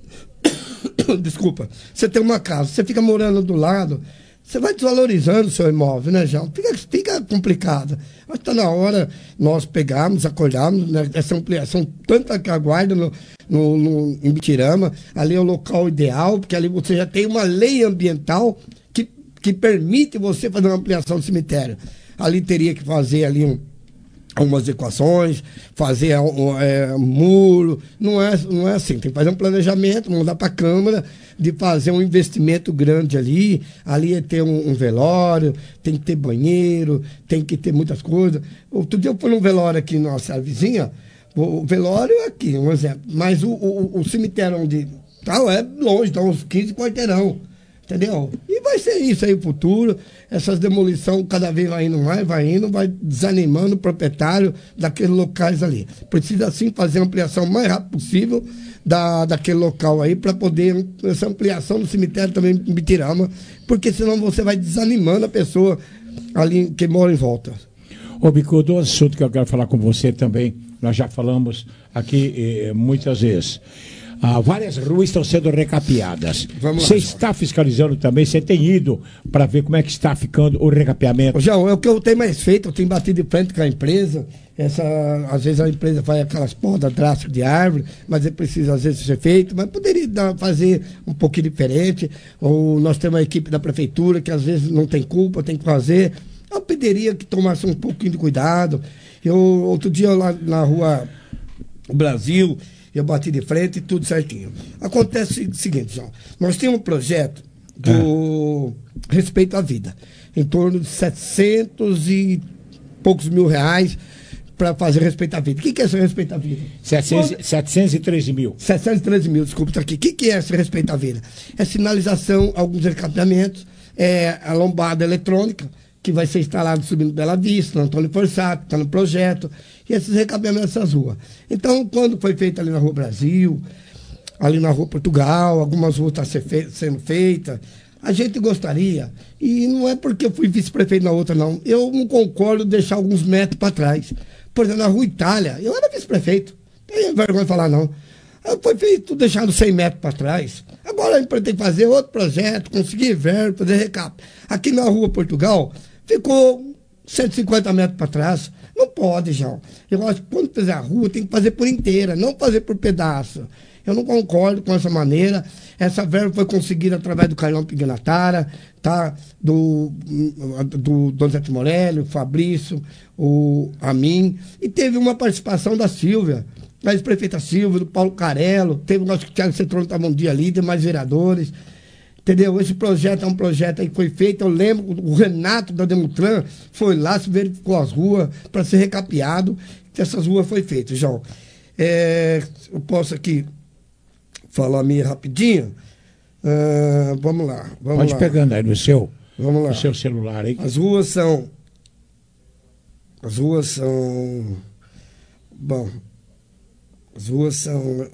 Desculpa. Você tem uma casa, você fica morando do lado, você vai desvalorizando o seu imóvel, né, João? Fica, fica complicado. Mas está na hora nós pegarmos, acordarmos, né, essa ampliação, tanta que aguarda no, no, no, em Bitirama, ali é o local ideal, porque ali você já tem uma lei ambiental que, que permite você fazer uma ampliação do cemitério. Ali teria que fazer ali um algumas equações, fazer um, é, um muro, não é, não é assim, tem que fazer um planejamento, mandar para a Câmara, de fazer um investimento grande ali, ali é ter um, um velório, tem que ter banheiro, tem que ter muitas coisas. Outro dia eu fui num velório aqui na nossa vizinha, o, o velório é aqui, um exemplo, mas o, o, o cemitério onde tal é longe, dá uns quinze quarteirão. Entendeu? E vai ser isso aí o futuro. Essas demolições cada vez vai indo mais, vai indo, vai desanimando o proprietário daqueles locais ali. Precisa sim fazer a ampliação o mais rápido possível da, daquele local aí, para poder, essa ampliação do cemitério também em Bitirama, porque senão você vai desanimando a pessoa ali que mora em volta. Ô, Bicudo, um assunto que eu quero falar com você também, nós já falamos aqui eh, muitas vezes. Ah, várias ruas estão sendo recapeadas. Você está fiscalizando também? Você tem ido para ver como é que está ficando o recapeamento? João, é o que eu tenho mais feito. Eu tenho batido de frente com a empresa. Essa, às vezes a empresa faz aquelas podas drásticas de árvore, mas é preciso às vezes ser feito. Mas poderia dar, fazer um pouquinho diferente. Ou nós temos uma equipe da prefeitura que às vezes não tem culpa, tem que fazer. Eu pediria que tomasse um pouquinho de cuidado. Eu, outro dia, lá na rua Brasil, eu bati de frente e tudo certinho. Acontece o seguinte, João. Nós tínhamos um projeto do é. Respeito à Vida, em torno de setecentos e poucos mil reais para fazer Respeito à Vida. O que, que é esse Respeito à Vida? setecentos e treze mil. setecentos e treze mil, desculpa, está aqui. O que, que é esse Respeito à Vida? É sinalização, alguns encaminhamentos, é a lombada eletrônica, que vai ser instalado subindo Bela Vista, no Antônio Forsato, está no projeto, e esses recapeamentos dessas ruas. Então, quando foi feito ali na Rua Brasil, ali na Rua Portugal, algumas ruas estão fe sendo feitas, a gente gostaria, e não é porque eu fui vice-prefeito na outra, não, eu não concordo em deixar alguns metros para trás. Por exemplo, na Rua Itália, eu era vice-prefeito, não tenho vergonha de falar, não. Foi feito deixando cem metros para trás. Agora a gente tem que fazer outro projeto, conseguir verbo, fazer recap. Aqui na Rua Portugal, ficou cento e cinquenta metros para trás. Não pode, João. Eu acho que quando fizer a rua, tem que fazer por inteira, não fazer por pedaço. Eu não concordo com essa maneira. Essa verba foi conseguida através do Carlão Pignatara, tá? do, do Donizete Morelli, o Fabrício, o Amin. E teve uma participação da Silvia, da ex-prefeita Silvia, do Paulo Carello. Teve o nosso Thiago Cetrone estava um dia ali, tem mais vereadores. Entendeu? Esse projeto é um projeto aí que foi feito. Eu lembro, o Renato da Demutran foi lá, se verificou as ruas para ser recapeado, que essas ruas foi feitas, João. É, eu posso aqui falar a minha rapidinho. Uh, vamos lá. Vamos Pode lá. pegando aí no seu, vamos lá. no seu celular aí. As ruas são. As ruas são. Bom. As ruas são.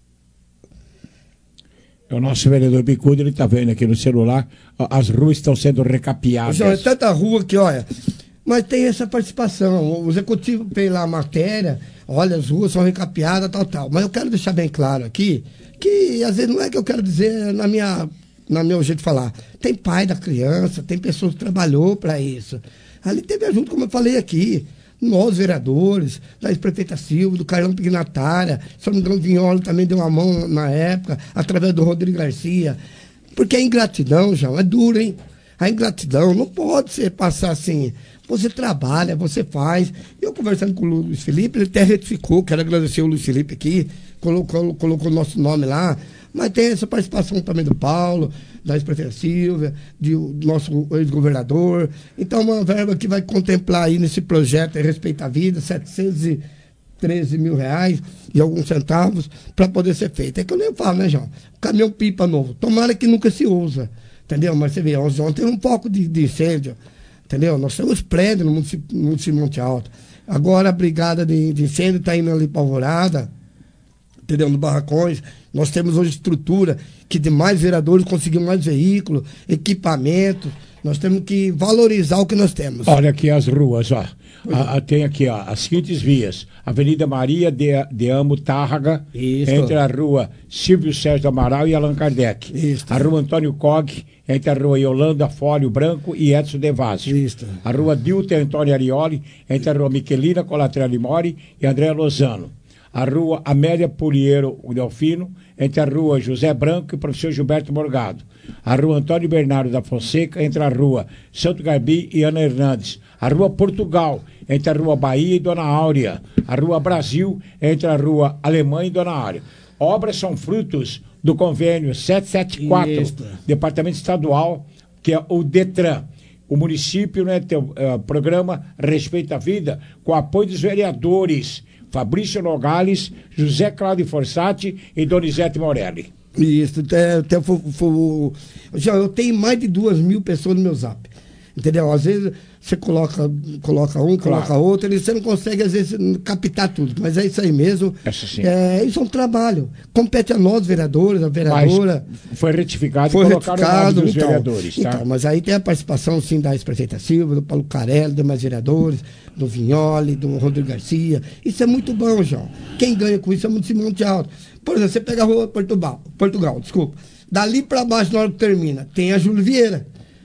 É o nosso vereador Bicudo, ele está vendo aqui no celular, as ruas estão sendo recapeadas. João, é tanta rua que, olha, mas tem essa participação. O executivo fez lá a matéria, olha, as ruas são recapeadas, tal, tal. Mas eu quero deixar bem claro aqui, que às vezes não é que eu quero dizer na minha, na meu jeito de falar. Tem pai da criança, tem pessoas que trabalhou para isso. Ali teve ajuda, como eu falei aqui. Nós, vereadores, da ex-prefeita Silva, do Carlão Pignatara, São Miguel Vinholo também deu uma mão na época, através do Rodrigo Garcia. Porque a ingratidão, João, é duro, hein? A ingratidão não pode ser passar assim. Você trabalha, você faz. Eu conversando com o Luiz Felipe, ele até retificou, quero agradecer o Luiz Felipe aqui, colocou, colocou o nosso nome lá. Mas tem essa participação também do Paulo, da ex-prefeita Silvia, de, do nosso ex-governador. Então, uma verba que vai contemplar aí nesse projeto é Respeito à Vida, setecentos e treze mil reais e alguns centavos para poder ser feito. É que eu nem falo, né, João? Caminhão pipa novo. Tomara que nunca se usa, entendeu? Mas você vê, ontem um pouco de, de incêndio, entendeu? Nós temos prédio no município, no município de Monte Alto. Agora a brigada de, de incêndio está indo ali para Alvorada, entendeu? No Barracões. Nós temos hoje estrutura que de mais vereadores conseguimos mais veículos, equipamentos. Nós temos que valorizar o que nós temos. Olha aqui as ruas, ó. A, a, tem aqui, ó, as seguintes vias. Avenida Maria de, de Amo Tárraga, Isso. entre a rua Silvio Sérgio Amaral e Allan Kardec. Isso. A rua Antônio Cog, entre a rua Yolanda Fólio Branco e Edson De Vazio. Isso. A rua Dilton Antônio Arioli, entre a rua Miquelina Colatrelli Mori e André Lozano. A rua Amélia Poliero Delfino, entre a rua José Branco e o professor Gilberto Morgado. A rua Antônio Bernardo da Fonseca, entre a rua Santo Garbi e Ana Hernandes. A rua Portugal, entre a rua Bahia e Dona Áurea. A rua Brasil, entre a rua Alemanha e Dona Áurea. Obras são frutos do convênio setecentos e setenta e quatro, Isso. Departamento Estadual, que é o DETRAN. O município, né, tem o uh, programa Respeito à Vida, com apoio dos vereadores Fabrício Nogales, José Cláudio Forsati e Donizete Morelli. Isso, até, até for, for, já eu tenho mais de duas mil pessoas no meu zap. Entendeu? Às vezes você coloca, coloca um, coloca Claro. outro, e você não consegue, às vezes, captar tudo. Mas é isso aí mesmo. Essa sim. É, isso é um trabalho. Compete a nós, vereadores, a vereadora. Mas foi retificado Foi e colocaram retificado, o nome dos então, vereadores, tá? Então, mas aí tem a participação, sim, da ex-prefeita Silva, do Paulo Carello, dos mais vereadores, do Vinholi, do Rodrigo Garcia. Isso é muito bom, João. Quem ganha com isso é o município de Monte Alto. Por exemplo, você pega a rua Portugal, Portugal, desculpa. Dali para baixo, na hora que termina, tem a Júlio Vieira.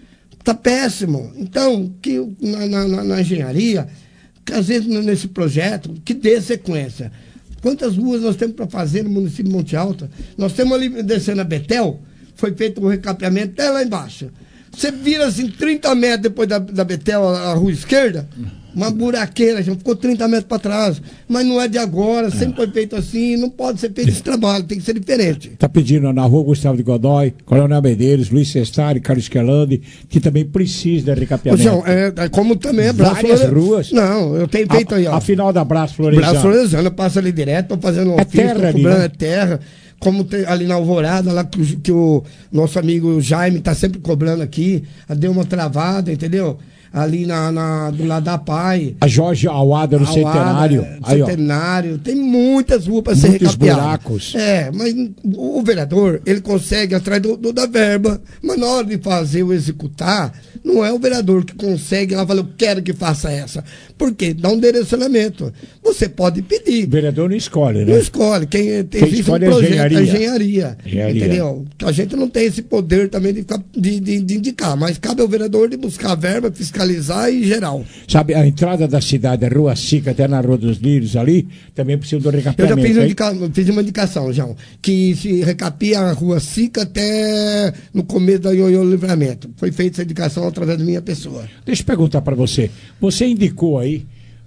Tá péssimo. Então, que na, na, na engenharia, que às vezes nesse projeto, que dê sequência. Quantas ruas nós temos para fazer no município de Monte Alto? Nós temos ali descendo a Betel, foi feito um recapeamento até lá embaixo. Você vira assim trinta metros depois da, da Betel, a, a rua esquerda, uma buraqueira, já ficou trinta metros para trás. Mas não é de agora, sempre foi feito assim, não pode ser feito esse trabalho, tem que ser diferente. Está pedindo na rua Gustavo de Godoy, Coronel Medeiros, Luiz Sestari, Carlos Quelandi, que também precisa de recapeamento. João, é, é como também é Braço Várias Flore- ruas. Não, eu tenho feito a, aí, ó. A final da Braço Florezano. Braço Florezano, passa ali direto, tô fazendo um É ofício, terra tô ali, cobrando né? é terra. Como tem ali na Alvorada, lá que, o- que o nosso amigo Jaime tá sempre cobrando aqui, deu uma travada, entendeu? Ali na, na- do lado da Pai. A Jorge Awada no Awada, Centenário. é, Aí, ó. Centenário, tem muitas ruas para ser Muitos recapeadas. buracos. É, mas o, o vereador, ele consegue atrás do, do- da verba, mas na hora de fazer o executar, não é o vereador que consegue lá falar, eu quero que faça essa. Por quê? Dá um direcionamento. Você pode pedir. O vereador não escolhe, né? Não escolhe. Quem, tem Quem existe escolhe é um a projeto, engenharia. a engenharia. Engenharia. Entendeu? A gente não tem esse poder também de, ficar, de, de, de indicar, mas cabe ao vereador de buscar a verba, fiscalizar e geral. Sabe, a entrada da cidade, a Rua Sica, até na Rua dos Lírios ali, também precisa do Eu já recapeamento. fiz, uma hein? indica, fiz uma indicação, João, que se recapia a Rua Sica até no começo da Ioiô Livramento. Foi feita essa indicação através da minha pessoa. Deixa eu perguntar para você. Você indicou aí,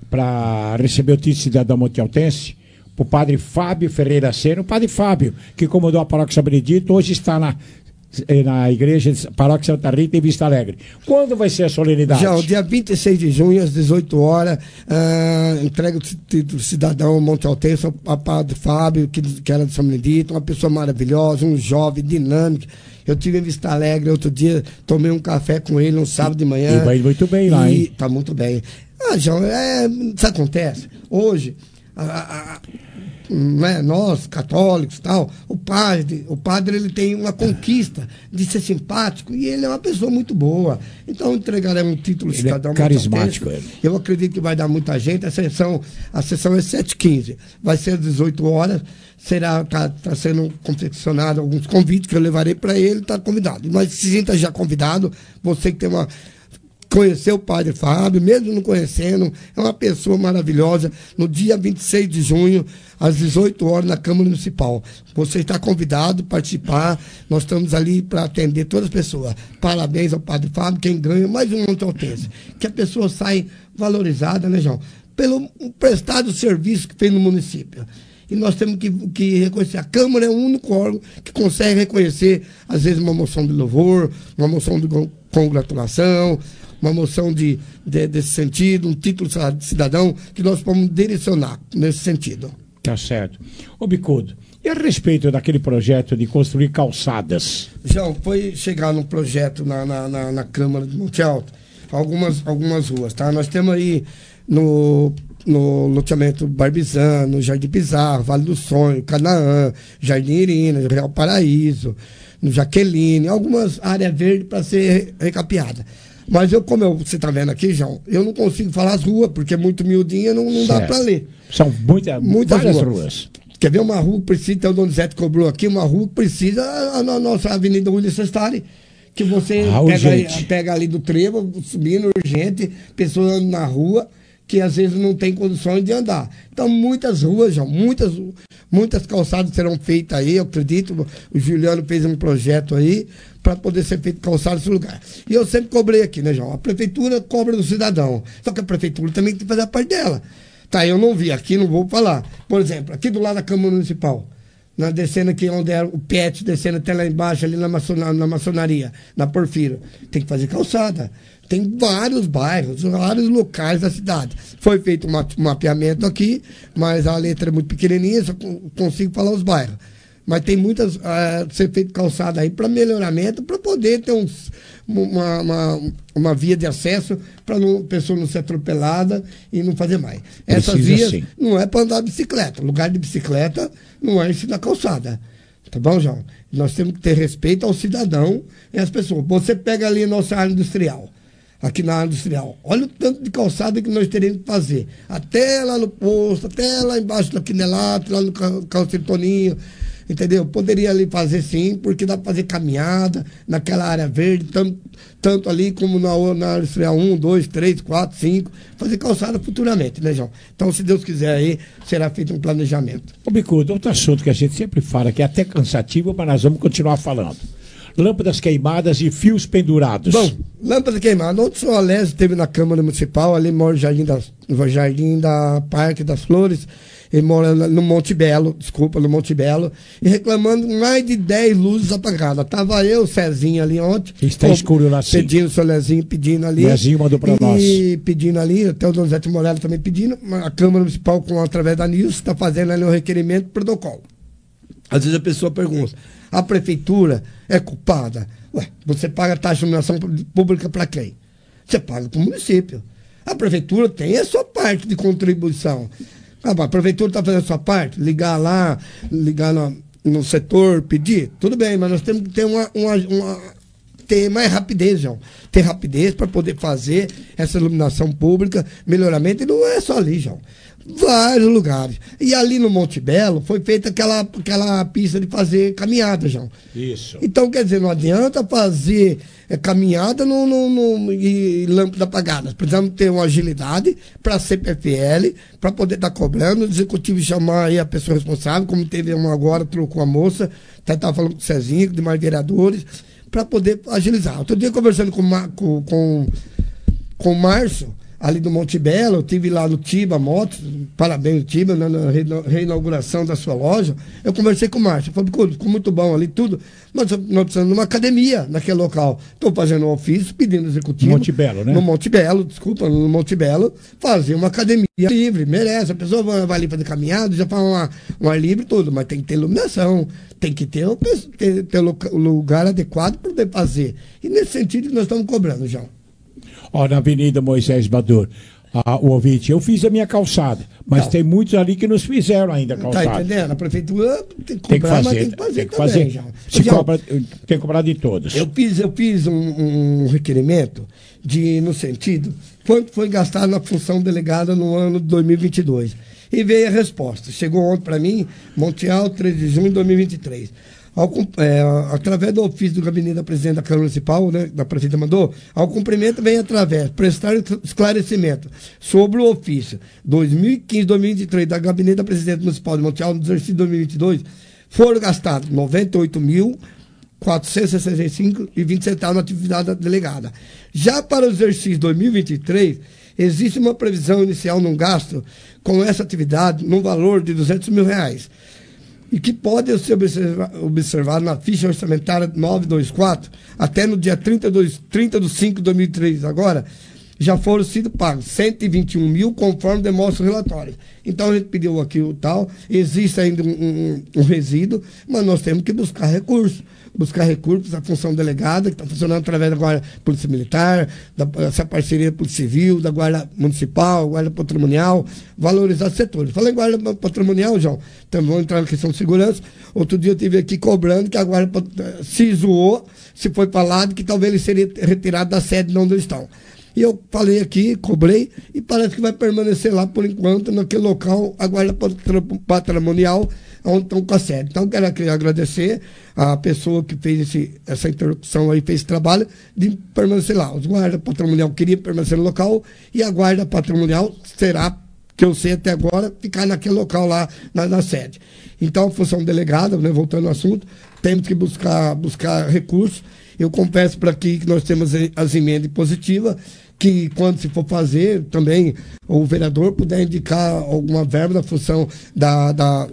para receber o título de cidadão montealtense, para o padre Fábio Ferreira Sena, o padre Fábio, que comandou a paróquia São Benedito, hoje está na, na igreja de paróquia Santa Rita em Vista Alegre. Quando vai ser a solenidade? Já, o dia vinte e seis de junho, às dezoito horas, ah, entrega o título de cidadão montealtense ao padre Fábio, que, que era de São Benedito, uma pessoa maravilhosa, um jovem, dinâmico. Eu tive em Vista Alegre outro dia, tomei um café com ele um sábado de manhã. E vai muito bem lá, e hein? Tá muito bem. Ah, João, é, isso acontece. Hoje, a, a, a, né, nós, católicos e tal, o padre, o padre ele tem uma conquista de ser simpático e ele é uma pessoa muito boa. Então entregarei um título de Ele é cidadão carismático, montealtense. ele. Eu acredito que vai dar muita gente. A sessão, a sessão é sete e quinze. Vai ser às dezoito horas. Será, tá, tá sendo confeccionado alguns convites que eu levarei para ele, tá convidado. Mas se sinta já convidado, você que tem uma conhecer o padre Fábio, mesmo não conhecendo, é uma pessoa maravilhosa. No dia vinte e seis de junho, às dezoito horas, na Câmara Municipal. Você está convidado a participar. Nós estamos ali para atender todas as pessoas. Parabéns ao padre Fábio, quem ganha mais um montealtense. Que a pessoa sai valorizada, né, João? Pelo prestado serviço que fez no município. E nós temos que, que reconhecer. A Câmara é o único órgão que consegue reconhecer, às vezes, uma moção de louvor, uma moção de congratulação, uma moção de, de, desse sentido, um título de cidadão, que nós podemos direcionar nesse sentido. Tá certo. Ô Bicudo, e a respeito daquele projeto de construir calçadas? João, foi chegar num projeto na, na, na, na Câmara de Monte Alto, algumas, algumas ruas, tá? Nós temos aí no... no loteamento Barbizano, Jardim Pizarro, Vale do Sonho, Canaã, Jardim Irina, Real Paraíso, no Jaqueline, algumas áreas verdes para ser recapeada. Mas eu, como eu, você está vendo aqui, João, eu não consigo falar as ruas, porque é muito miudinha, não, não dá para ler. São muita, muitas várias ruas. ruas. Quer ver uma rua que precisa, então o Donizete cobrou aqui, uma rua que precisa, a, a nossa Avenida William Sestari, que você Ah, pega, aí, urgente. pega ali do trevo, subindo urgente, pessoas andando na rua, que às vezes não tem condições de andar. Então, muitas ruas, já, muitas, muitas calçadas serão feitas aí, eu acredito. O Juliano fez um projeto aí para poder ser feito calçado nesse lugar. E eu sempre cobrei aqui, né, João? A prefeitura cobra do cidadão. Só que a prefeitura também tem que fazer a parte dela. Tá, eu não vi aqui, não vou falar. Por exemplo, aqui do lado da Câmara Municipal, na descendo aqui onde é o P E T, descendo até lá embaixo, ali na, maçona, na maçonaria, na Porfírio, tem que fazer calçada. Tem vários bairros, vários locais da cidade. Foi feito um mapeamento aqui, mas a letra é muito pequenininha, só consigo falar os bairros. Mas tem muitas, uh, ser feito calçada aí para melhoramento, para poder ter uns, uma, uma, uma via de acesso para a pessoa não ser atropelada e não fazer mais. Essas Precisa vias sim. não é para andar de bicicleta. O lugar de bicicleta não é esse da calçada. Tá bom, João? Nós temos que ter respeito ao cidadão e às pessoas. Você pega ali a nossa área industrial. Aqui na área industrial. Olha o tanto de calçada que nós teríamos que fazer. Até lá no posto, até lá embaixo do Quinelato, lá no Calceiro Toninho, entendeu? Poderia ali fazer sim, porque dá para fazer caminhada naquela área verde, tanto, tanto ali como na, na área industrial um, dois, três, quatro, cinco, fazer calçada futuramente, né, João? Então, se Deus quiser aí, será feito um planejamento. Ô Bicudo, outro assunto que a gente sempre fala, que é até cansativo, mas nós vamos continuar falando. lâmpadas queimadas e fios pendurados. Bom, lâmpada queimada. Ontem o senhor Alésio esteve na Câmara Municipal, ali mora no Jardim, das, no Jardim da Parque das Flores, ele mora no Monte Belo, desculpa, no Monte Belo, e reclamando mais de dez luzes apagadas. Tava eu, o Cezinho, ali ontem. Está escuro lá sim. Pedindo, o seu Lezinho pedindo ali. Lezinho mandou para nós. E pedindo ali, até o Donizete Morello também pedindo, a Câmara Municipal, com, através da Nilce, está fazendo ali um requerimento, protocolo. Às vezes a pessoa pergunta, a prefeitura é culpada? Ué, você paga taxa de iluminação pública para quem? Você paga para o município. A prefeitura tem a sua parte de contribuição. Ah, a prefeitura está fazendo a sua parte, ligar lá, ligar no, no setor, pedir, tudo bem, mas nós temos que ter uma, uma, uma ter mais rapidez, João. Ter rapidez para poder fazer essa iluminação pública, melhoramento, e não é só ali, João. Vários lugares. E ali no Monte Belo foi feita aquela, aquela pista de fazer caminhada, João. Isso. Então, quer dizer, não adianta fazer é, caminhada no, no, no, e lâmpada apagada. Precisamos ter uma agilidade para a C P F L, para poder estar tá cobrando, o executivo chamar aí a pessoa responsável, como teve uma agora, trocou a moça, até estava falando com o Cezinho, de mais vereadores, para poder agilizar. Outro dia, conversando com, com, com, com o Márcio, ali do Monte Belo, eu estive lá no Tiba Motos, parabéns Tiba, na, na reinauguração da sua loja. Eu conversei com o Márcio, falei, ficou muito bom ali tudo, mas nós precisamos de uma academia naquele local. Estou fazendo um ofício, pedindo executivo. Monte Belo, né? No Monte Belo, desculpa, no Monte Belo, fazer uma academia livre, merece. A pessoa vai, vai ali fazer caminhada, já faz uma, um ar livre tudo, mas tem que ter iluminação, tem que ter o ter, ter lugar adequado para poder fazer. E nesse sentido nós estamos cobrando, João. Ó, na Avenida Moisés Bador, ah, o ouvinte, eu fiz a minha calçada, mas não. Tem muitos ali que não fizeram ainda a calçada. Tá entendendo? A prefeitura tem que cobrar, tem que fazer, mas tem que fazer tem que também, fazer. Já. Se Já, cobra, tem que cobrar de todos. Eu fiz, eu fiz um, um requerimento de, no sentido, quanto foi gastado na função delegada no ano de dois mil e vinte e dois. E veio a resposta. Chegou ontem para mim, Monte Alto, três de junho de dois mil e vinte e três. Ao, é, através do ofício do gabinete da presidente da Câmara Municipal, né, da prefeita mandou, ao cumprimento vem através, prestar esclarecimento sobre o ofício dois mil e quinze a dois mil e vinte e três da gabinete da presidente municipal de Monte Alto, no exercício de dois mil e vinte e dois, foram gastados noventa e oito mil quatrocentos e sessenta e cinco reais e vinte centavos na atividade da delegada. Já para o exercício dois mil e vinte e três, existe uma previsão inicial num gasto com essa atividade no valor de duzentos mil reais. E que pode ser observado na ficha orçamentária novecentos e vinte e quatro, até no dia trinta de cinco de dois mil e três, agora, já foram sido pagos cento e vinte e um mil, conforme demonstra o relatório. Então, a gente pediu aqui o tal, existe ainda um, um, um resíduo, mas nós temos que buscar recursos. Buscar recursos da função delegada, que está funcionando através da Guarda Polícia Militar, da, essa parceria Polícia Civil, da Guarda Municipal, Guarda Patrimonial, valorizar setores. Falei em Guarda Patrimonial, João, também vamos entrar na questão de segurança. Outro dia eu estive aqui cobrando que a Guarda se zoou, se foi falado que talvez ele seria retirado da sede de onde eles estão. E eu falei aqui, cobrei, e parece que vai permanecer lá por enquanto, naquele local, a Guarda Patrimonial, onde estão com a sede. Então, quero aqui agradecer a pessoa que fez esse, essa interrupção aí, fez esse trabalho, de permanecer lá. Os guarda patrimonial queriam permanecer no local, e a Guarda Patrimonial será, que eu sei até agora, ficar naquele local lá, na, na sede. Então, a função delegada, né, voltando ao assunto, temos que buscar, buscar recursos. Eu confesso para aqui que nós temos as emendas positivas, que quando se for fazer, também o vereador puder indicar alguma verba da função da, da,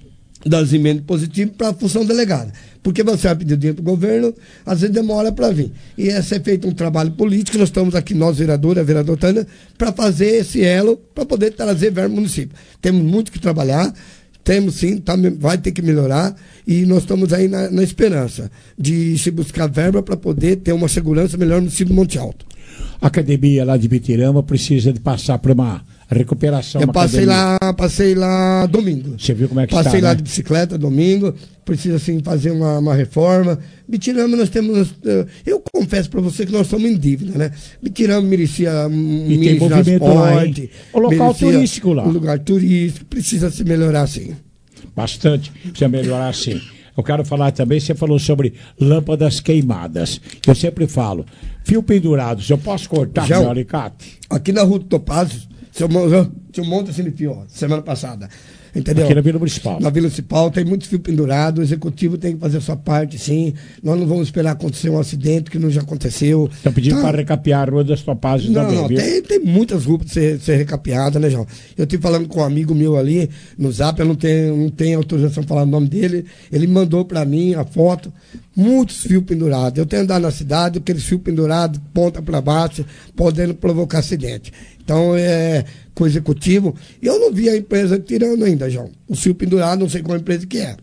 das emendas positivas para a função delegada. Porque você vai pedir dinheiro do governo, às vezes demora para vir. E esse é feito um trabalho político, nós estamos aqui, nós vereadores, a vereadora Tânia, para fazer esse elo, para poder trazer verba ao município. Temos muito que trabalhar, temos sim, tá, vai ter que melhorar, e nós estamos aí na, na esperança de se buscar verba para poder ter uma segurança melhor no município de Monte Alto. A academia lá de Bitirama precisa de passar por uma recuperação. Eu passei lá, passei lá domingo. Você viu como é que passei está, Passei lá né? de bicicleta domingo, precisa assim fazer uma, uma reforma. Bitirama nós temos, eu confesso para você que nós estamos em dívida, né? Bitirama merecia um e tem movimento lá, hein? O local turístico lá. Um lugar turístico, precisa se melhorar sim. Bastante, precisa melhorar sim. Eu quero falar também, você falou sobre lâmpadas queimadas. Eu sempre falo, fio pendurados, eu posso cortar com o alicate? Aqui na Rua do Topázio, Tinha um, mon- tinha um monte assim de fio, ó, semana passada. Entendeu? Aqui na Vila Municipal. Na Vila Municipal tem muitos fios pendurados, o executivo tem que fazer a sua parte, sim. Nós não vamos esperar acontecer um acidente que não já aconteceu. Estão pedindo Tá. para recapear a rua das topagens Não, também, não, viu? tem, tem muitas ruas para ser, ser recapeada, né, João? Eu estive falando com um amigo meu ali no Zap, eu não tenho, não tenho autorização para falar o nome dele. Ele mandou para mim a foto, muitos fios pendurados. Eu tenho andado na cidade, aqueles fios pendurados, ponta para baixo, podendo provocar acidente. Então, é, com o executivo, e eu não vi a empresa tirando ainda, João. O fio pendurado, não sei qual empresa que é.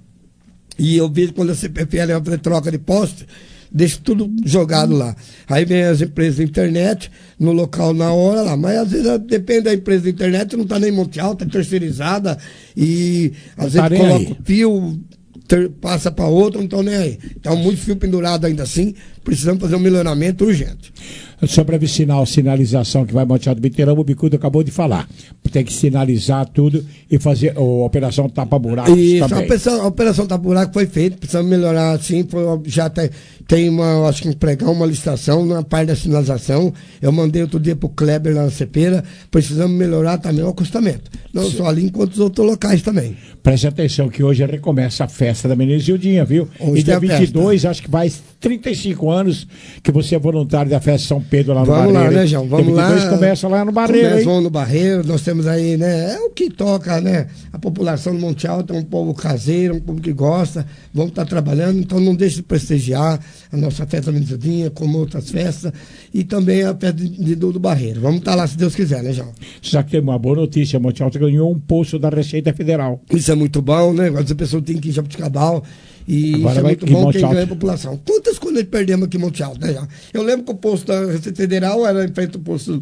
E eu vejo quando a C P F L vai fazer troca de poste, deixa tudo jogado lá. Aí vem as empresas da internet, no local na hora lá. Mas às vezes depende da empresa da internet, não está nem Monte Alto, é terceirizada. E às Não tá vezes nem coloca aí. o fio, ter- passa para outro, não estão nem aí. Então, muito fio pendurado ainda assim, precisamos fazer um melhoramento urgente. Sobre a vicinal, sinalização que vai Monte Alto Biterama, o Bicudo acabou de falar. Tem que sinalizar tudo e fazer a operação tapa-buracos Isso, a também. operação, a operação Tapa Buraco foi feita, precisamos melhorar assim, foi, já tem, tem uma, acho que um pregão, uma licitação na parte da sinalização. Eu mandei outro dia pro Kleber lá na Cepeira, precisamos melhorar também o acostamento. Não Sim. só ali, enquanto os outros locais também. Preste atenção que hoje recomeça a festa da Menezildinha, viu? Hoje e dia tem a vinte e dois, acho que vai trinta e cinco anos que você é voluntário da festa São Pedro lá no Vamos Barreiro. lá, né, hein? João? Vamos dia vinte e dois lá. começa lá no Barreiro, Começa, hein? vamos no Barreiro, nós temos aí, né? É o que toca, né? A população do Monte Alto é um povo caseiro, um povo que gosta, vamos estar trabalhando, então não deixe de prestigiar a nossa festa Menezildinha, como outras festas, e também a festa de, de, do Barreiro. Vamos estar lá se Deus quiser, né, João? Já que tem uma boa notícia, Monte Alto ganhou um posto da Receita Federal. Isso é muito bom, né? Agora a pessoa tem que ir em Jabuticabal. E Agora isso é vai muito em bom Monte quem Alto. ganha a população. Quantas coisas perdemos aqui em Monte Alto, né? Já? Eu lembro que o posto da Receita Federal era em frente ao posto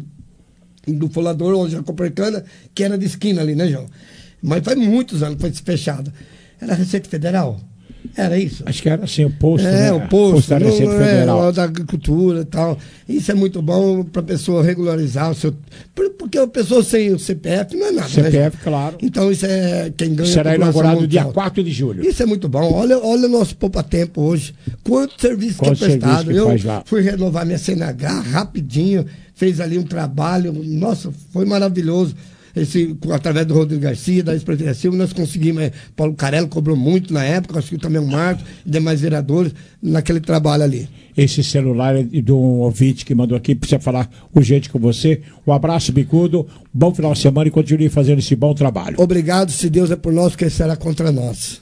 do Folador, onde a Copercana, que era de esquina ali, né, João? Mas faz muitos anos que foi fechado. Era a Receita Federal? Era isso? Acho que era assim, o posto, É, né? o posto, da não, Receita é, Federal. lá da agricultura e tal. Isso é muito bom para a pessoa regularizar o seu... por- Porque a pessoa sem o C P F não é nada, C P F, né? claro. Então isso é quem ganha... Será a população inaugurado dia mundial. quatro de julho. Isso é muito bom. Olha, olha o nosso poupa-tempo hoje. Quanto serviço Quanto que é prestado. serviço que Eu faz lá. fui renovar minha C N H rapidinho, fez ali um trabalho. Nossa, foi maravilhoso. Esse, através do Rodrigo Garcia, da ex-presidente Silva, nós conseguimos. eh, Paulo Carello cobrou muito na época, acho que também o Marcos e demais vereadores, naquele trabalho ali. Esse celular é de um ouvinte que mandou aqui, precisa falar urgente com você. Um abraço, Bicudo, bom final de semana e continue fazendo esse bom trabalho. Obrigado, se Deus é por nós, quem será contra nós.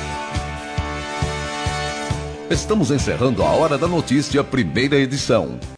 Estamos encerrando a Hora da Notícia, primeira edição.